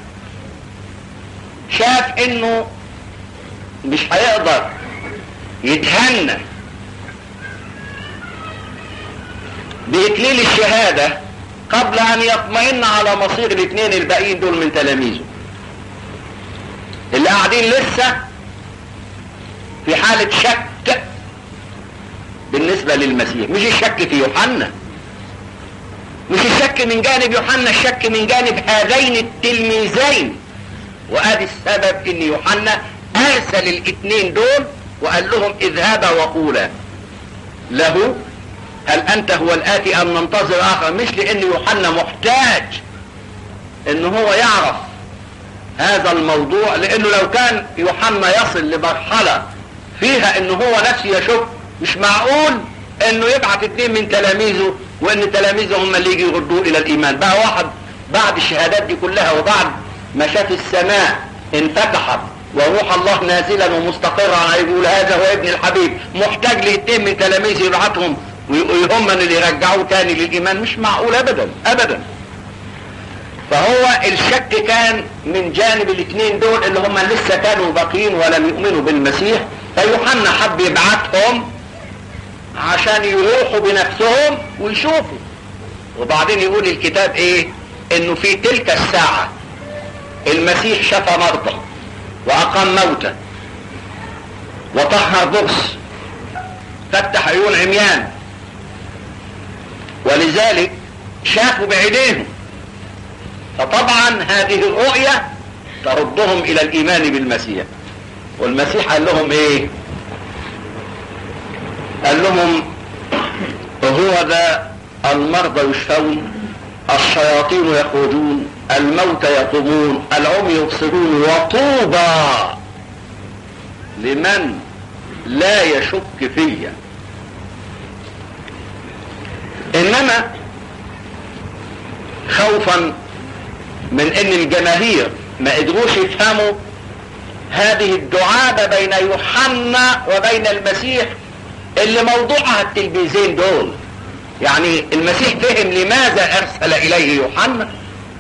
شاف انه مش هيقدر يتهنى بإكليل الشهادة قبل ان يطمئن على مصير الاثنين الباقيين دول من تلاميذه اللي قاعدين لسه في حالة شك بالنسبة للمسيح. مش الشك في يوحنا، مش الشك من جانب يوحنا، الشك من جانب هذين التلميذين. وادي السبب ان يوحنا ارسل الاثنين دول وقال لهم: اذهبا وقولا له هل انت هو الاتي ام ننتظر اخر؟ مش لان يوحنا محتاج ان هو يعرف هذا الموضوع، لانه لو كان يوحنا يصل لمرحلة فيها انه هو نفسه يشك، مش معقول انه يبعث اثنين من تلاميذه وان تلاميذه هم اللي يجي يردوه الى الايمان. بقى واحد بعد الشهادات دي كلها وبعد ما شاف السماء انفتحت وروح الله نازلا ومستقرا يقول هذا هو ابن الحبيب، محتاج لاثنين من تلاميذه يبعثهم وهم اللي يرجعوه تاني للايمان؟ مش معقول ابدا ابدا. فهو الشك كان من جانب الاثنين دول اللي هم لسه كانوا باقيين ولم يؤمنوا بالمسيح. فيوحنا حب يبعثهم عشان يروحوا بنفسهم ويشوفوا. وبعدين يقول الكتاب ايه؟ انه في تلك الساعة المسيح شفى مرضى واقام موتى وطهر برص فتح عيون عميان، ولذلك شافوا بعينيهم. فطبعا هذه الرؤية تردهم الى الايمان بالمسيح. والمسيح قال لهم ايه؟ قال لهم: هو ذا المرضى يشفون، الشياطين يخرجون، الموتى يقومون، العمي يبصرون، وطوبى لمن لا يشك فيا. انما خوفا من ان الجماهير ما قدروش يفهموا هذه الدعابة بين يوحنا وبين المسيح اللي موضوعها التلميذين دول. يعني المسيح فهم لماذا ارسل اليه يوحنا.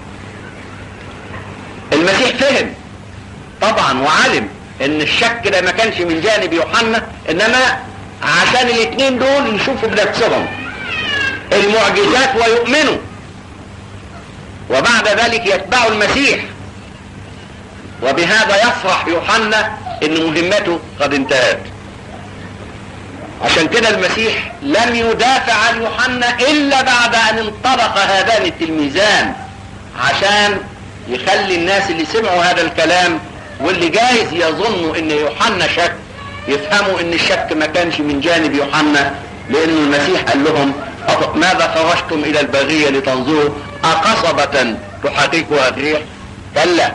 المسيح فهم طبعا وعلم ان الشك ده ما كانش من جانب يوحنا، انما عشان الاثنين دول يشوفوا بنفسهم المعجزات ويؤمنوا، وبعد ذلك يتبعوا المسيح. وبهذا يفرح يوحنا ان مهمته قد انتهت. عشان كده المسيح لم يدافع عن يوحنا الا بعد ان انطلق هذان التلميذان، عشان يخلي الناس اللي سمعوا هذا الكلام واللي جايز يظنوا ان يوحنا شك يفهموا ان الشك ما كانش من جانب يوحنا، لان المسيح قال لهم: ماذا خرجتم الى البرية لتنظروا اقصبة تحركها الريح؟ كلا،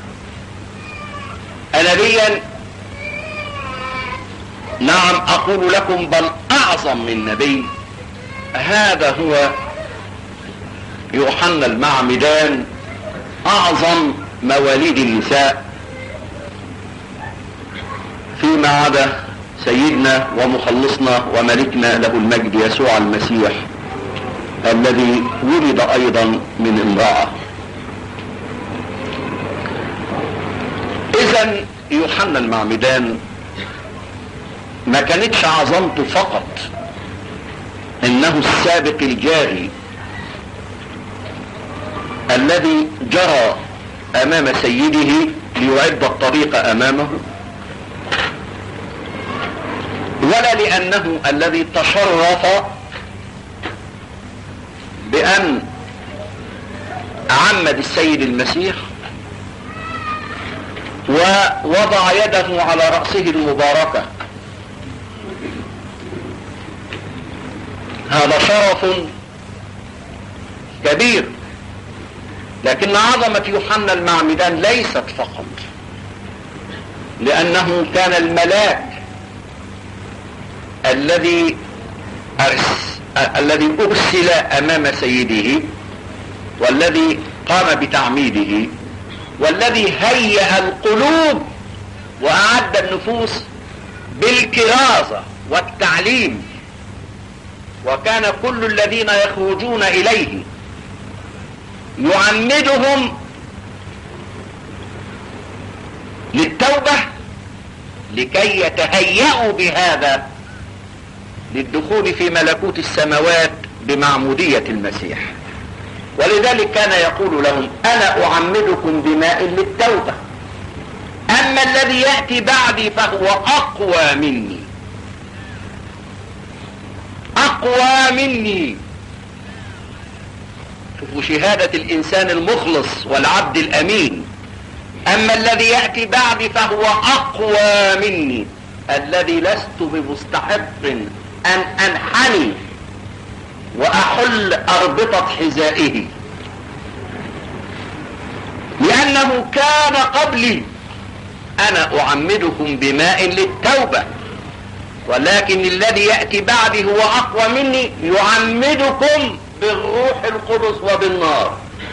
نبيا نعم اقول لكم بل اعظم من نبي. هذا هو يوحنا المعمدان، اعظم مواليد النساء فيما عدا سيدنا ومخلصنا وملكنا له المجد يسوع المسيح الذي ولد ايضا من امرأة. اذا يوحنا المعمدان ما كانتش عظمته فقط انه السابق الجاري الذي جرى امام سيده ليعد الطريق امامه، ولا لانه الذي تشرف بان عمد السيد المسيح ووضع يده على رأسه المباركة. هذا شرف كبير، لكن عظمة يوحنا المعمدان ليست فقط لأنه كان الملاك الذي أرس... الذي أرسل أمام سيده، والذي قام بتعميده، والذي هيأ القلوب وأعد النفوس بالكرازة والتعليم، وكان كل الذين يخرجون إليه يعمدهم للتوبة لكي يتهيأوا بهذا للدخول في ملكوت السماوات بمعمودية المسيح. ولذلك كان يقول لهم: أنا أعمدكم بماء للتوبة، أما الذي يأتي بعدي فهو أقوى مني، أقوى مني. شوفوا شهادة الإنسان المخلص والعبد الأمين: أما الذي يأتي بعدي فهو أقوى مني، الذي لست بمستحق أن أنحني وأحل أربطة حذائه، لأنه كان قبلي. أنا أعمدكم بماء للتوبة، ولكن الذي يأتي بعدي هو أقوى مني، يعمدكم بالروح القدس وبالنار.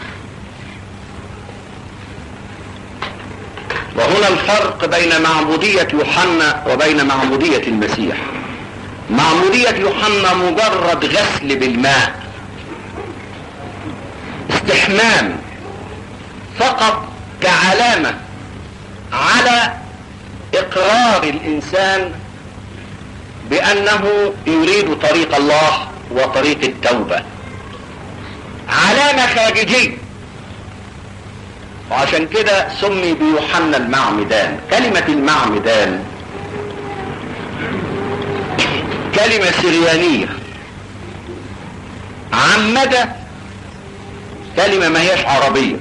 وهنا الفرق بين معمودية يوحنا وبين معمودية المسيح. معمودية يوحنا مجرد غسل بالماء، استحمام فقط، كعلامة على إقرار الإنسان بأنه يريد طريق الله وطريق التوبة، علامة خارجية. وعشان كده سمي بيوحنا المعمدان. كلمة المعمدان كلمة سريانية، عمد كلمة ما هيش عربية.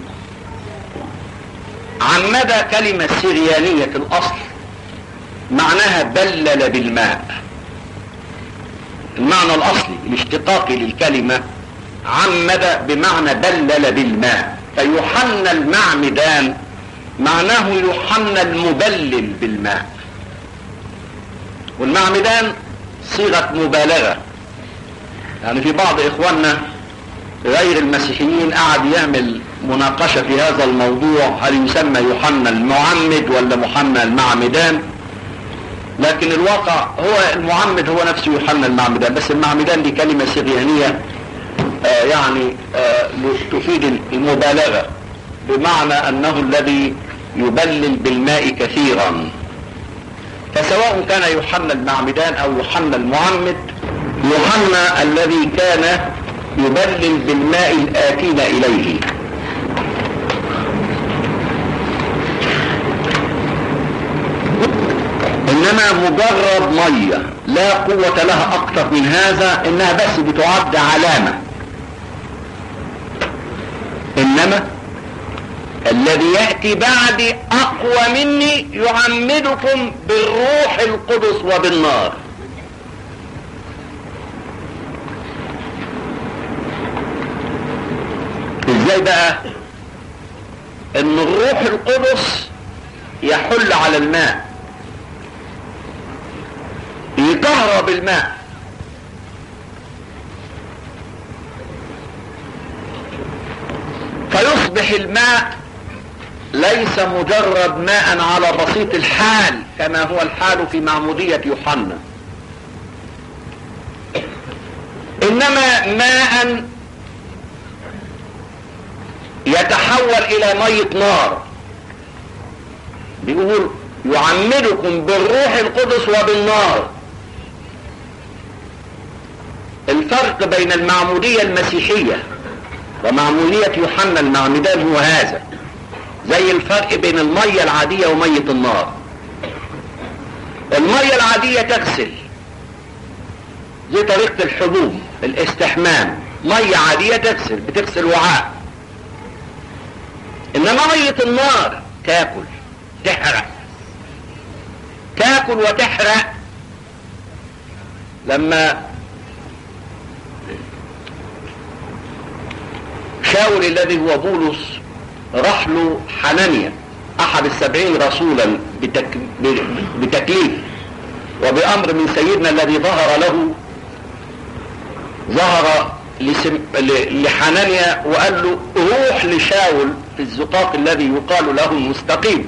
عمد كلمة سريانية الأصل معناها بلل بالماء. المعنى الأصلي الاشتقاقي للكلمة عمد بمعنى بلل بالماء. فيوحنا المعمدان معناه يوحنا المبلل بالماء. والمعمدان صيغة مبالغة، يعني في بعض إخواننا غير المسيحيين قاعد يعمل مناقشة في هذا الموضوع: هل يسمى يوحنا المعمد ولا يوحنا المعمدان؟ لكن الواقع هو المعمد هو نفسه يوحنا المعمدان، بس المعمدان دي كلمة سريانية آه يعني آه تفيد المبالغة، بمعنى أنه الذي يبلل بالماء كثيرا. فسواء كان يوحنا المعمدان أو يوحنا المعمد، يوحنا الذي كان يبلل بالماء الآتين إليه. إنما مجرد مية لا قوة لها أكثر من هذا، إنها بس بتعد علامة. إنما الذي يأتي بعدي أقوى مني، يعمدكم بالروح القدس وبالنار. ازاي بقى؟ ان الروح القدس يحل على الماء، يكهرب الماء، يصبح الماء ليس مجرد ماء على بسيط الحال كما هو الحال في معمودية يوحنا، انما ماء يتحول الى مية نار. بيقول يعمدكم بالروح القدس وبالنار. الفرق بين المعمودية المسيحية ومعمودية يوحنا المعمدان هو هذا، زي الفرق بين المية العادية ومية النار. المية العادية تغسل، زي طريقة الحبوب الاستحمام، مية عادية تغسل، بتغسل وعاء. انما مية النار تاكل تحرق، تاكل وتحرق. لما شاول الذي هو بولس راح له حنانيا احد السبعين رسولا بتك... بتكليف وبامر من سيدنا الذي ظهر له، ظهر لسم... لحنانيا وقال له روح لشاول في الزقاق الذي يقال له المستقيم.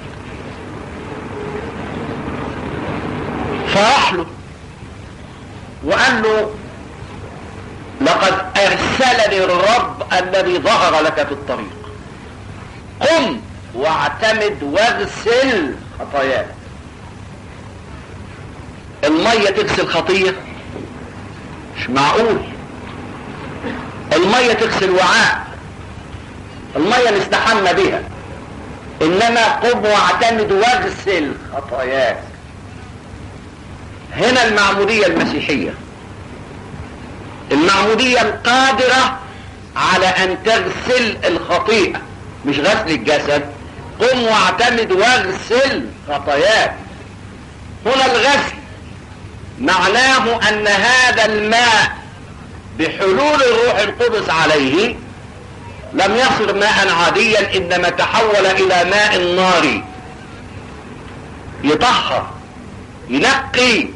فراح له وقال له لقد ارسلني الرب الذي ظهر لك في الطريق، قم واعتمد واغسل خطاياك. المية تغسل خطية؟ مش معقول. المية تغسل وعاء، المية نستحمى بها، انما قم واعتمد واغسل خطاياك. هنا المعمودية المسيحية، المعمودية القادرة على ان تغسل الخطيئة، مش غسل الجسد. قم واعتمد واغسل خطاياك. هنا الغسل معناه ان هذا الماء بحلول الروح القدس عليه لم يصر ماء عاديا، انما تحول الى ماء ناري يطهر، ينقي،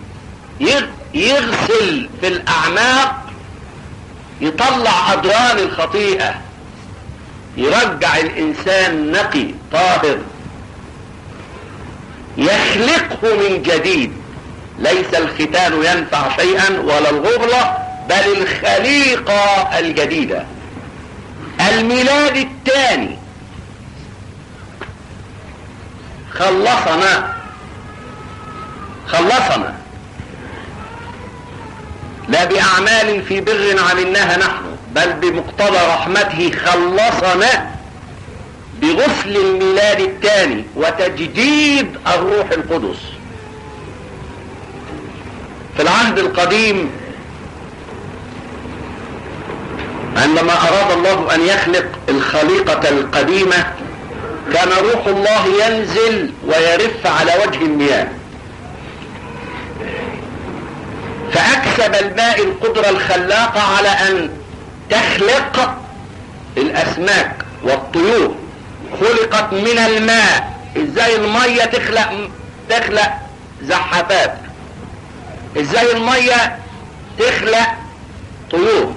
يغسل في الاعماق، يطلع اضرار الخطيئة، يرجع الانسان نقي طاهر، يخلقه من جديد. ليس الختان ينفع شيئا ولا الغرلة، بل الخليقة الجديدة، الميلاد الثاني. خلصنا خلصنا لا بأعمال في بر عملناها نحن، بل بمقتضى رحمته خلصنا بغسل الميلاد الثاني وتجديد الروح القدس. في العهد القديم عندما أراد الله أن يخلق الخليقة القديمة كان روح الله ينزل ويرف على وجه المياه، فأكسب الماء القدرة الخلاقة على أن تخلق الأسماك والطيور. خلقت من الماء. ازاي المية تخلق تخلق زحافات؟ ازاي المية تخلق طيور؟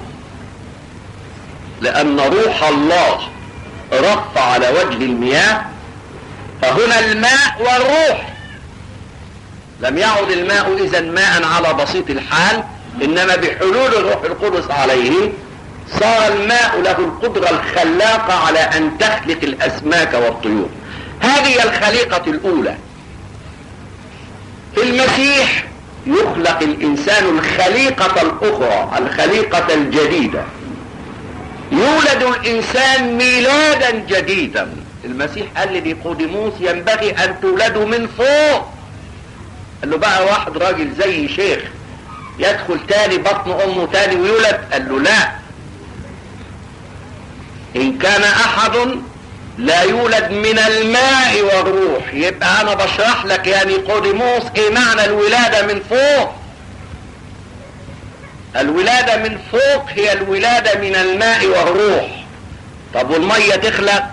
لأن روح الله رف على وجه المياه، فهنا الماء والروح. لم يعد الماء إذن ماء على بسيط الحال، إنما بحلول الروح القدس عليه صار الماء له القدرة الخلاقة على أن تخلق الأسماك والطيور. هذه الخليقة الأولى. في المسيح يخلق الإنسان الخليقة الأخرى، الخليقة الجديدة. يولد الإنسان ميلادا جديدا. المسيح قال لنيقوديموس ينبغي أن تولدوا من فوق. قال له بقى واحد راجل زي شيخ يدخل تاني بطن أمه تاني ويولد؟ قال له لا، إن كان أحد لا يولد من الماء والروح. يبقى أنا بشرح لك يا نيقوديموس إيه معنى الولادة من فوق. الولادة من فوق هي الولادة من الماء والروح. طب والمية تخلق؟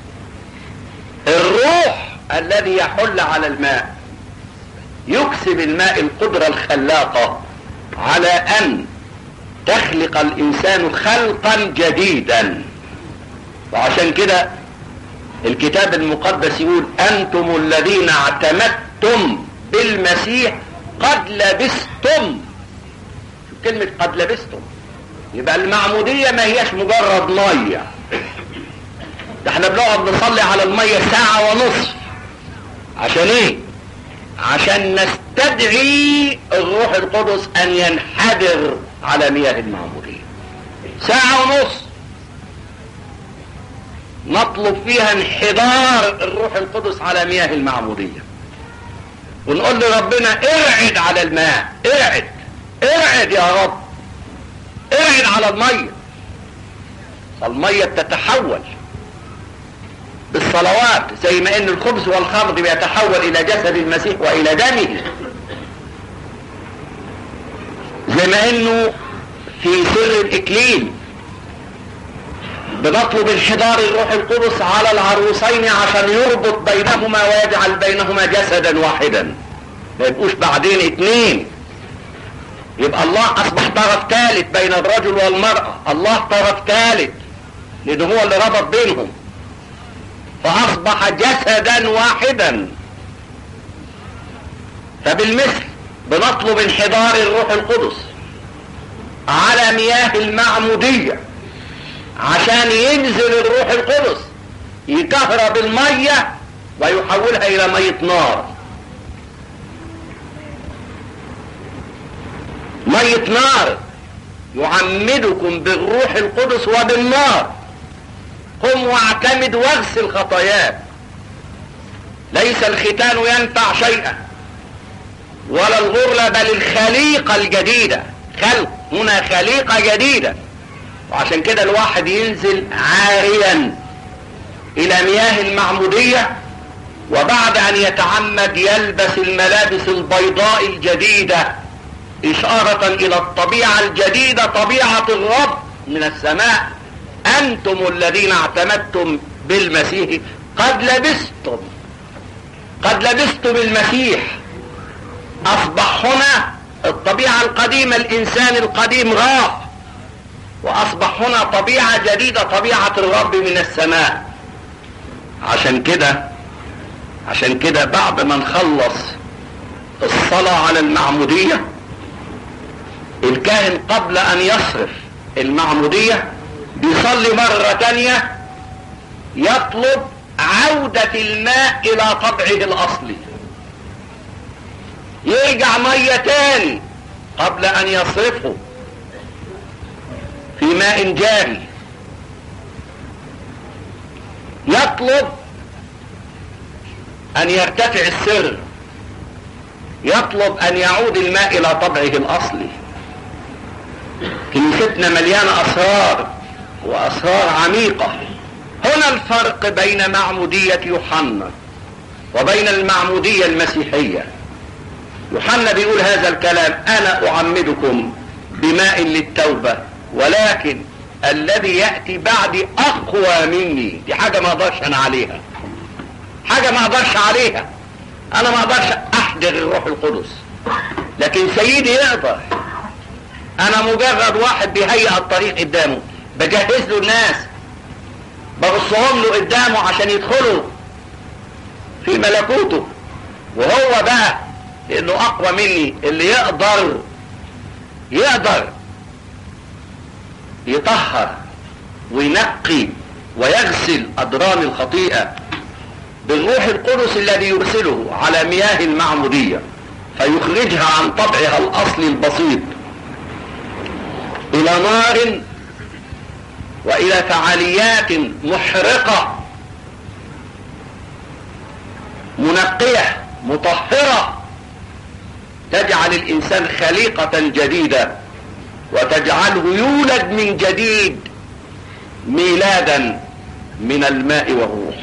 الروح الذي يحل على الماء يكسب الماء القدرة الخلاقة على أن تخلق الإنسان خلقا جديدا. وعشان كده الكتاب المقدس يقول أنتم الذين اعتمدتم بالمسيح قد لبستم. كلمة قد لبستم، يبقى المعمودية ما هيش مجرد مية. ده احنا بنقعد نصلي على المية ساعة ونصف. عشان ايه؟ عشان نستدعي الروح القدس ان ينحدر على مياه المعمودية. ساعة ونصف نطلب فيها انحدار الروح القدس على مياه المعمودية، ونقول لربنا ارعد على الماء، ارعد ارعد يا رب، ارعد على المية. المية بتتحول بالصلوات زي ما ان الخبز والخمر بيتحول الى جسد المسيح والى دمه، زي ما انه في سر الاكليل بنطلب انحدار الروح القدس على العروسين عشان يربط بينهما ويجعل بينهما جسدا واحدا، ما يبقوش بعدين اتنين. يبقى الله اصبح طرف ثالث بين الرجل والمرأة، الله طرف ثالث لانه هو اللي ربط بينهم، فاصبح جسدا واحدا. فبالمثل بنطلب انحدار الروح القدس على مياه المعمودية عشان ينزل الروح القدس يكهرب المية ويحولها الى مية نار. مية نار يعمدكم بالروح القدس وبالنار. قم واعتمد واغسل خطاياك. ليس الختان ينفع شيئا ولا الغرلة، بل الخليقة الجديدة. خلق هنا خليقة جديدة، وعشان كده الواحد ينزل عاريا الى مياه المعمودية، وبعد ان يتعمد يلبس الملابس البيضاء الجديدة اشارة الى الطبيعة الجديدة، طبيعة الرب من السماء. انتم الذين اعتمدتم بالمسيح قد لبستم، قد لبستم المسيح. اصبح هنا الطبيعة القديمة، الانسان القديم راح، واصبح هنا طبيعة جديدة، طبيعة الرب من السماء. عشان كده عشان كده بعد ما نخلص الصلاة على المعمودية، الكاهن قبل ان يصرف المعمودية بيصلي مرة تانية يطلب عودة الماء الى طبعه الاصلي، يرجع مية تاني قبل ان يصرفه في ماء جاري. يطلب ان يرتفع السر، يطلب ان يعود الماء الى طبعه الاصلي. كنيستنا مليانة اسرار واسرار عميقة. هنا الفرق بين معمودية يوحنا وبين المعمودية المسيحية. يوحنا بيقول هذا الكلام: انا اعمدكم بماء للتوبة، ولكن الذي يأتي بعدي اقوى مني. دي حاجة ما اقدرش انا عليها، حاجة ما اقدرش عليها. انا ما اقدرش احضر الروح القدس، لكن سيدي يقدر. انا مجرد واحد بيهيئ الطريق قدامه، بجهز له الناس، برصهم له قدامه عشان يدخلوا في ملكوته. وهو بقى لانه اقوى مني اللي يقدر يقدر يطهر وينقي ويغسل أدران الخطيئة بالروح القدس الذي يرسله على مياه المعمودية، فيخرجها عن طبعها الأصلي البسيط إلى نار وإلى فعاليات محرقة منقية مطهرة، تجعل الإنسان خليقة جديدة وتجعله يولد من جديد ميلادا من الماء والروح.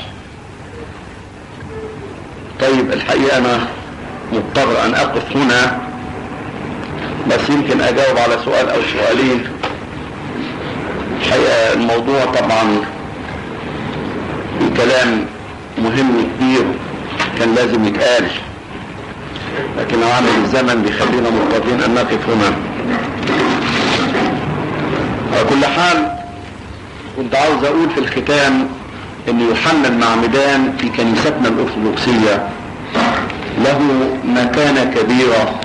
طيب الحقيقة أنا مضطر أن أقف هنا، بس يمكن أجاوب على سؤال أو سؤالين. الحقيقة الموضوع طبعا في كلام مهم كبير كان لازم يتقال، لكن عامل الزمن بيخلينا مضطرين أن نقف هنا. على كل حال كنت عاوز اقول في الختام ان يوحنا المعمدان في كنيستنا الارثوذكسية له مكانة كبيرة،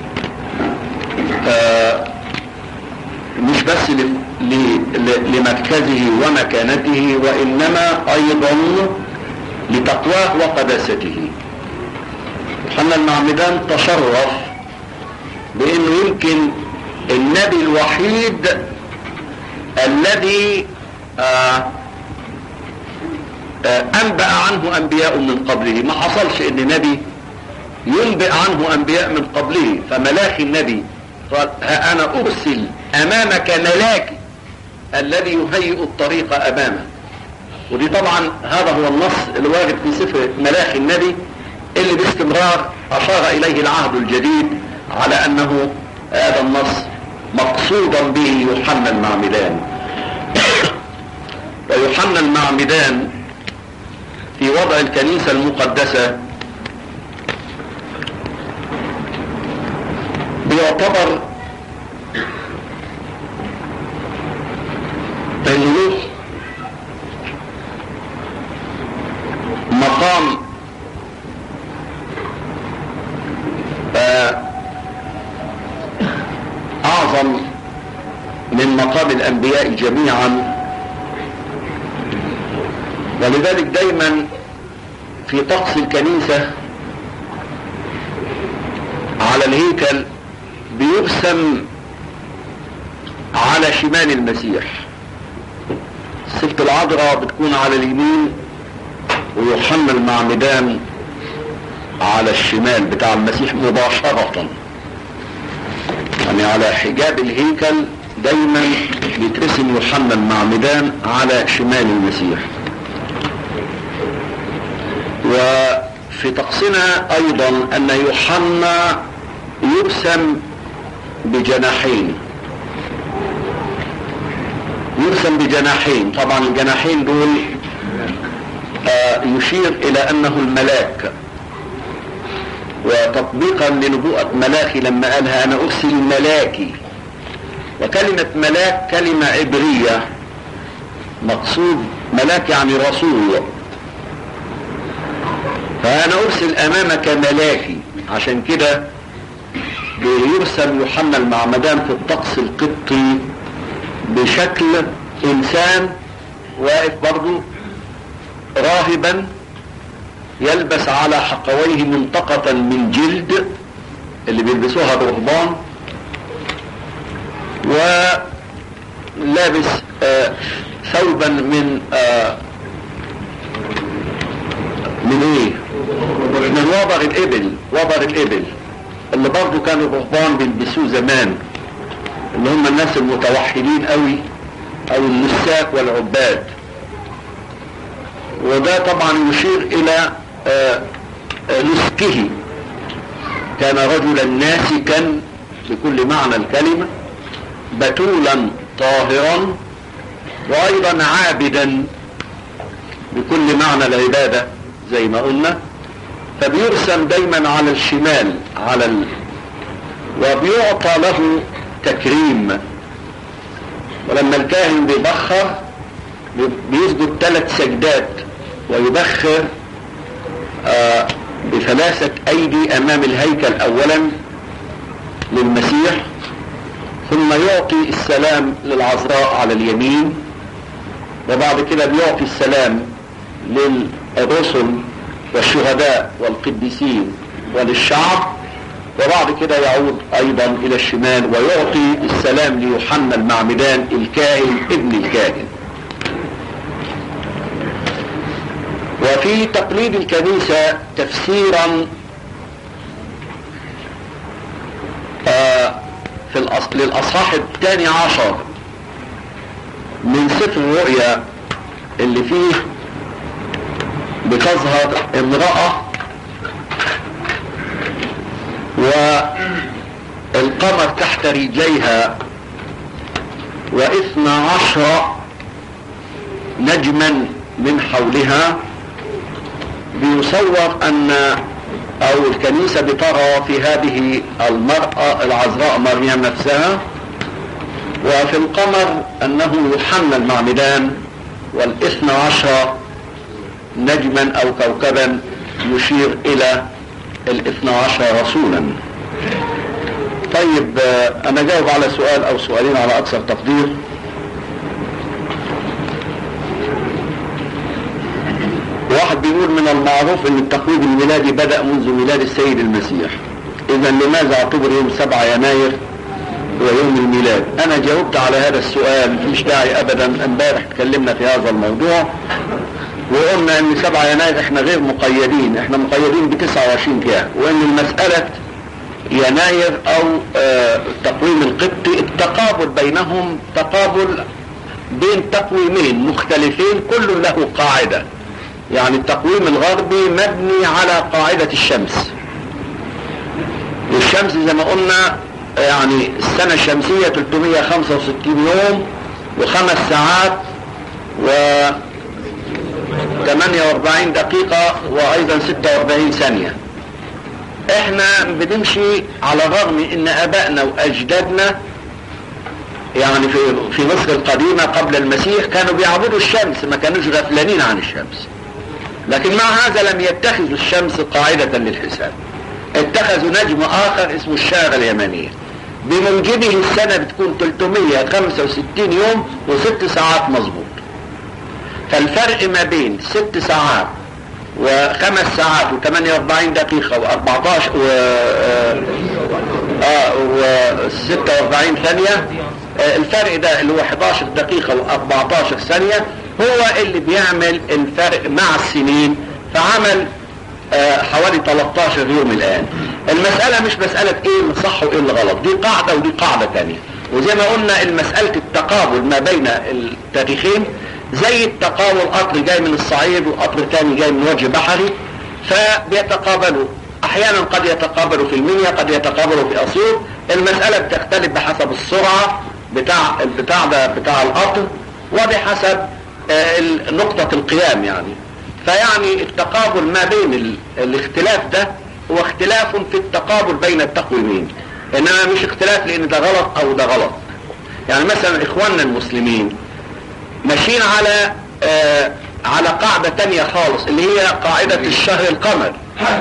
آه مش بس لمركزه ومكانته وانما ايضا لتقواه وقداسته. يوحنا المعمدان تشرف بانه يمكن النبي الوحيد الذي آه آه انبأ عنه انبياء من قبله. ما حصلش ان نبي ينبئ عنه انبياء من قبله، فملاك النبي قال ها انا ارسل امامك ملاكي الذي يهيئ الطريق امامك. ودي طبعا هذا هو النص الوارد في سفر ملاك النبي اللي باستمرار اشار اليه العهد الجديد على انه هذا النص مقصودا به يوحنا المعمدان. ويوحنا المعمدان في وضع الكنيسة المقدسة بيعتبر انه مقام آه اعظم من مقام الانبياء جميعا، ولذلك دايما في طقس الكنيسة على الهيكل بيرسم على شمال المسيح. الست العذراء بتكون على اليمين ويوحنا المعمدان على الشمال بتاع المسيح مباشرة، يعني على حجاب الهيكل دايما بيترسم يوحنا المعمدان على شمال المسيح. وفي طقسنا ايضا ان يوحنا يرسم بجناحين، يرسم بجناحين. طبعا الجناحين دول آه يشير الى انه الملاك، وتطبيقا لنبوءة ملاخي لما قالها انا ارسل ملاكي. وكلمة ملاك كلمة عبرية، مقصود ملاك يعني رسول، فانا ارسل امامك ملاكي. عشان كده بيرسم يوحنا المعمدان في الطقس القبطي بشكل انسان واقف برضو راهبا يلبس على حقويه منطقة من جلد اللي بيلبسوها الرهبان، ولابس آه ثوبا من آه من ايه من وبر الابل، وبر الابل اللي برضو كانوا الرهبان بيلبسوه زمان، اللي هم الناس المتوحدين قوي او النساك والعباد. وده طبعا يشير الى آه آه نسكه، كان رجلا ناسكا بكل معنى الكلمة، بتولا طاهرا، وايضا عابدا بكل معنى العبادة زي ما قلنا. فبيرسم دايما على الشمال على ال... وبيعطى له تكريم. ولما الكاهن بيبخر بيسجد ثلاث سجدات ويبخر آه بثلاثة ايدي امام الهيكل اولا للمسيح، ثم يعطي السلام للعذراء على اليمين، وبعد كده بيعطي السلام للرسل والشهداء والقديسين وللشعب، وبعد كده يعود ايضا الى الشمال ويعطي السلام ليوحنا المعمدان الكاهن ابن الكاهن. وفي تقليد الكنيسة تفسيرا آه في الأصل للأصحاح الثاني عشر من سفر الرؤيا اللي فيه بتظهر امرأة والقمر تحت رجليها واثنى عشر نجما من حولها. بيصور ان او الكنيسة بترى في هذه المرأة العذراء مريم نفسها، وفي القمر أنه يوحنا المعمدان، والاثنى عشر نجما أو كوكبا يشير إلى الاثنى عشر رسولا. طيب أنا جاوب على سؤال أو سؤالين على أكثر تقدير. واحد بيقول من المعروف أن التقويم الميلادي بدأ منذ ميلاد السيد المسيح، إذا لماذا اعتبر يوم سبعة يناير ويوم الميلاد؟ أنا جاوبت على هذا السؤال، مش داعي أبدا. امبارح تكلمنا في هذا الموضوع وقلنا أن سبعة يناير احنا غير مقيدين، احنا مقيدين ب تسعة وعشرين جهة، وأن المسألة يناير أو آه التقويم القبطي التقابل بينهم تقابل بين تقويمين مختلفين كل له قاعدة. يعني التقويم الغربي مبني على قاعدة الشمس، والشمس زي ما قلنا يعني السنة الشمسية ثلاثمائة وخمسة وستين يوم وخمس ساعات و ثمانية وأربعين دقيقة وأيضا ستة وأربعين ثانية. احنا بنمشي على الرغم ان ابائنا واجدادنا يعني في في مصر القديمة قبل المسيح كانوا بيعبدوا الشمس، ما كانوش غفلانين عن الشمس، لكن مع هذا لم يتخذوا الشمس قاعدة للحساب، اتخذوا نجم اخر اسمه الشارة اليمنية، بموجبه السنة بتكون ثلاثمائة وخمسة وستين يوم وست ساعات مظبوط. فالفرق ما بين ست ساعات وخمس ساعات وثمانية وأربعين دقيقة وأربعتاشر و اه وستة وأربعين ثانية، آه الفرق ده اللي هو إحدى عشرة دقيقة وأربعتاشر ثانية هو اللي بيعمل الفرق مع السنين، فعمل آه حوالي ثلاثة عشر يوم الآن. المسألة مش مسألة ايه اللي صح وايه اللي غلط، دي قاعدة ودي قاعدة تانية. وزي ما قلنا المسألة التقابل ما بين التاريخين زي التقابل، قطر جاي من الصعيد وقطر تاني جاي من وجه بحري، فبيتقابلوا احيانا، قد يتقابلوا في المنيا، قد يتقابلوا في اسيوط. المسألة بتختلف بحسب السرعة بتاع بتاع ده بتاع القطر وبحسب آه نقطة القيام يعني. فيعني التقابل ما بين ال... الاختلاف ده هو اختلاف في التقابل بين التقويمين، انما مش اختلاف لان ده غلط او ده غلط. يعني مثلا اخواننا المسلمين ماشيين على آه على قاعدة تانية خالص اللي هي قاعدة الشهر القمري،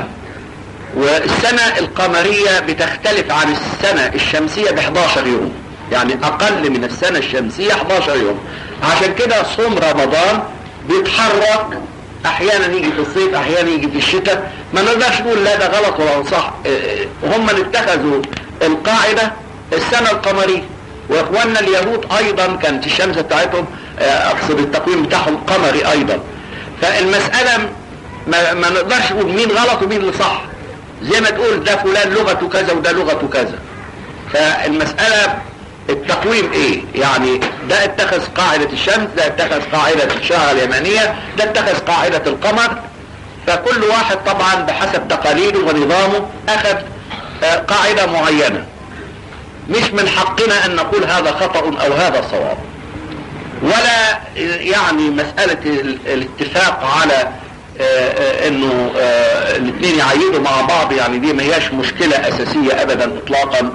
والسنة القمرية بتختلف عن السنة الشمسية ب إحدى عشر يوم، يعني اقل من السنة الشمسية إحدى عشر يوم. عشان كده صوم رمضان بيتحرك، احيانا يجي في الصيف احيانا يجي في الشتاء، ما نقدرش نقول لا ده غلط ولا صح. هم اللي اتخذوا القاعدة السنة القمرية، واخواننا اليهود ايضا كانت الشمس بتاعتهم اقصد التقويم بتاعهم قمري ايضا. فالمسألة ما, ما نقدرش نقول مين غلط ومين اللي صح، زي ما تقول ده فلان لغته كذا وده لغته كذا. فالمسألة التقويم ايه؟ يعني ده اتخذ قاعدة الشمس، ده اتخذ قاعدة الشهر اليمنية، ده اتخذ قاعدة القمر. فكل واحد طبعا بحسب تقاليده ونظامه اخذ قاعدة معينة، مش من حقنا ان نقول هذا خطأ او هذا صواب، ولا يعني مسألة الاتفاق على انه الاثنين يعيدوا مع بعض، يعني دي ما هياش مشكلة اساسية ابدا اطلاقا،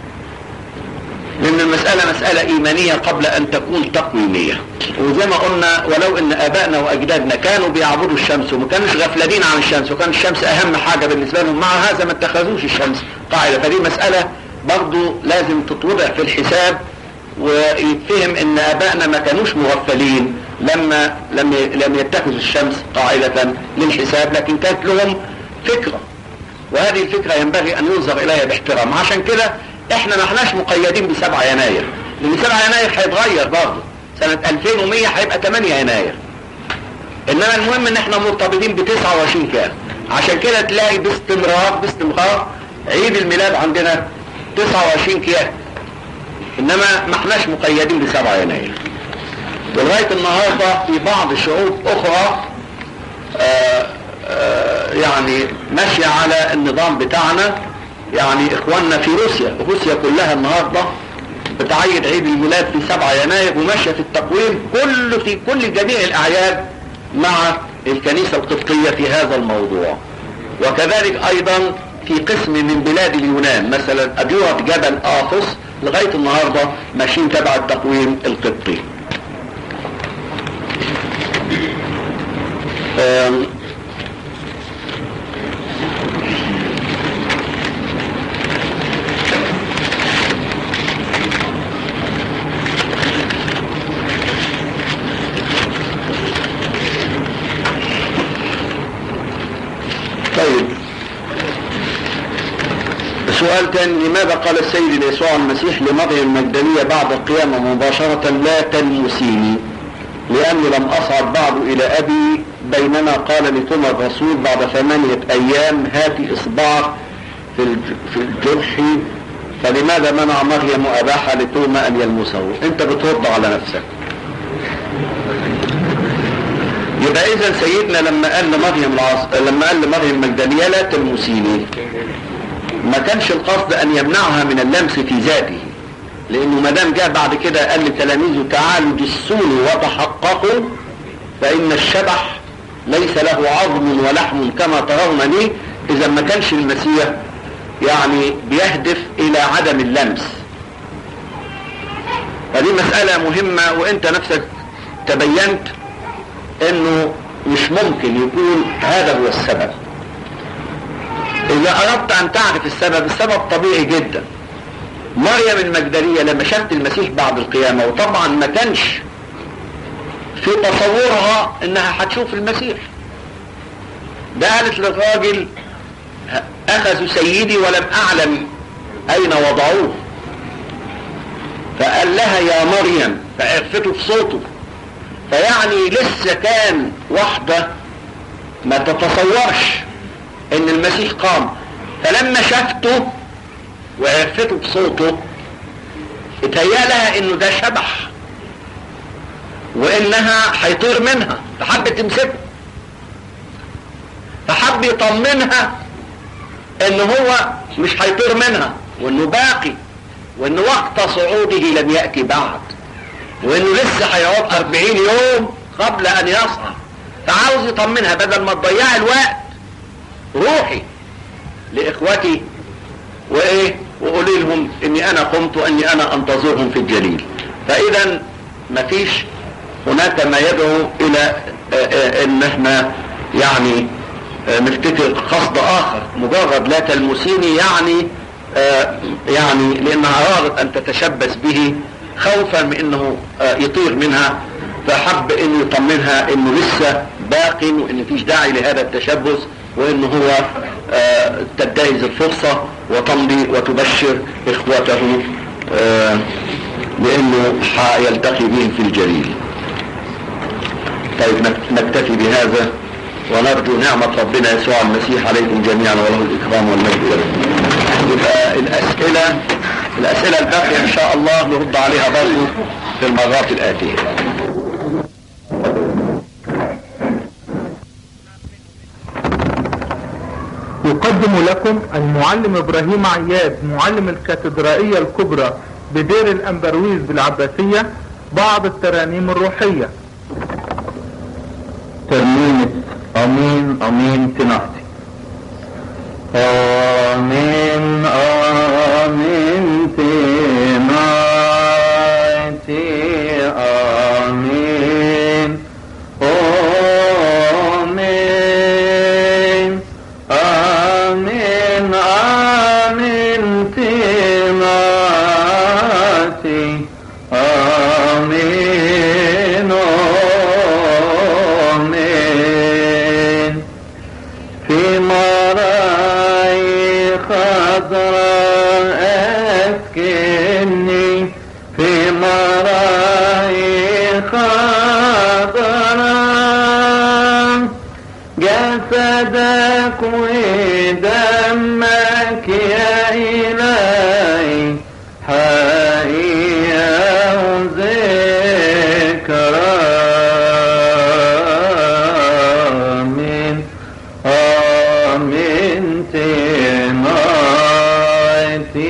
لان المسألة مسألة ايمانية قبل ان تكون تقويمية. وزي ما قلنا ولو ان ابائنا واجدادنا كانوا بيعبدوا الشمس وما كانوش غفلانين عن الشمس، وكان الشمس اهم حاجة بالنسبة لهم، مع هذا ما اتخذوش الشمس قاعدة. فدي مسألة برضو لازم تتوضع في الحساب، ويتفهم ان ابائنا ما كانوش مغفلين لما لم لم يتخذوا الشمس قاعدة للحساب، لكن كانت لهم فكرة، وهذه الفكرة ينبغي ان ينظر اليها باحترام. عشان كده احنا ما احناش مقيدين بسبعة يناير، لان سبعة يناير هيتغير برضه، سنة ألفين ومية هيبقى ثمانية يناير، انما المهم ان احنا مرتبطين ب تسعة وعشرين كام. عشان كده تلاقي باستمرار باستمرار عيد الميلاد عندنا تسعة وعشرين كيان، انما ما احناش مقيدين بسبعة يناير. ولغاية النهاردة في بعض الشعوب اخرى آآ آآ يعني ماشية على النظام بتاعنا. يعني اخواننا في روسيا، روسيا كلها النهاردة بتعيد عيد الميلاد في سبعة يناير، وماشية في التقويم كل في كل جميع الاعياد مع الكنيسة القبطية في هذا الموضوع. وكذلك ايضا في قسم من بلاد اليونان، مثلا اديرة جبل آفوس لغاية النهاردة ماشيين تبع التقويم القبطي. طيب سؤال تاني، لماذا قال السيد يسوع المسيح لمريم المجدلية بعد القيامة مباشرة لا تلمسيني لأني لم أصعد بعد إلى أبي، بينما قال لتوما الرسول بعد ثمانية أيام هاتي إصبعك في في الجرح؟ فلماذا منع مريم وأباح لتوما أن يلمسه؟ أنت بترد على نفسك. يبقى إذا سيدنا لما قال لمريم العص... لما قال لمريم المجدلية لا تلمسيني ما كانش القصد أن يمنعها من اللمس في ذاته، لأنه ما دام جاء بعد كده قال لتلاميذه تعالوا جسوني وتحققوا فإن الشبح ليس له عظم ولحم كما ترون لي، إذا ما كانش المسيح يعني بيهدف إلى عدم اللمس. فدي مسألة مهمة، وأنت نفسك تبينت أنه مش ممكن يكون هذا هو السبب. إذا أردت أن تعرف السبب، السبب طبيعي جدا. مريم المجدلية لما شافت المسيح بعد القيامة، وطبعا ما كانش في تصورها انها هتشوف المسيح، ده قالت للراجل اخذوا سيدي ولم اعلم اين وضعوه، فقال لها يا مريم، فعرفته في صوته. فيعني لسه كان واحدة ما تتصورش ان المسيح قام، فلما شافته وعرفته بصوته اتهيأ لها انه ده شبح وانها هيطير منها، فحب تمسكه، فحب يطمنها ان هو مش هيطير منها وانه باقي، وان وقت صعوده لم يأتي بعد، وانه لسه هيقعد أربعين يوم قبل ان يصعد. فعاوز يطمنها بدل ما تضيع الوقت، روحي لاخوتي وايه وقولي لهم اني انا قمت واني انا انتظرهم في الجليل. فاذا مفيش هناك ما يدعو الى ان احنا يعني نفتكر قصد اخر، مجرد لا تلمسيني يعني يعني لانها ارادت ان تتشبث به خوفا من انه يطير منها، فحب انه يطمنها انه لسه باق وان مفيش داعي لهذا التشبث، وانه هو آه تنتهز الفرصة وتمضي وتبشر اخوته آه لانه حيلتقي بهم في الجليل. طيب نكتفي بهذا ونرجو نعمة ربنا يسوع المسيح عليكم جميعا وله الاكرام والمجد لكم. يبقى الاسئلة الاسئلة الباقية ان شاء الله نرد عليها برضه في المرات الاتية. يقدم لكم المعلم ابراهيم عياد معلم الكاتدرائية الكبرى بدير الأنبرويز بالعباسية بعض الترانيم الروحية. ترنيمة امين امين تنحتي. امين امين تنحتي امين امين امين امين تنحتي امين امين في مراي خضراء اسكني في مراي خضراء جسدك ودمك يا إلهي حقيقة وذكرى آمين آمين تنايتي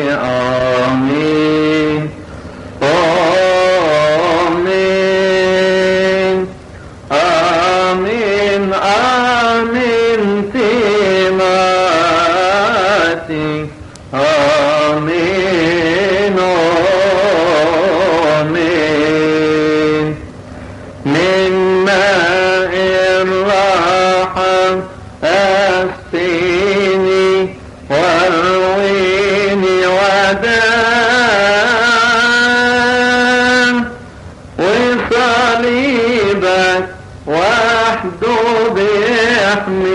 آمين آمين آمين آمين تنايتي لحم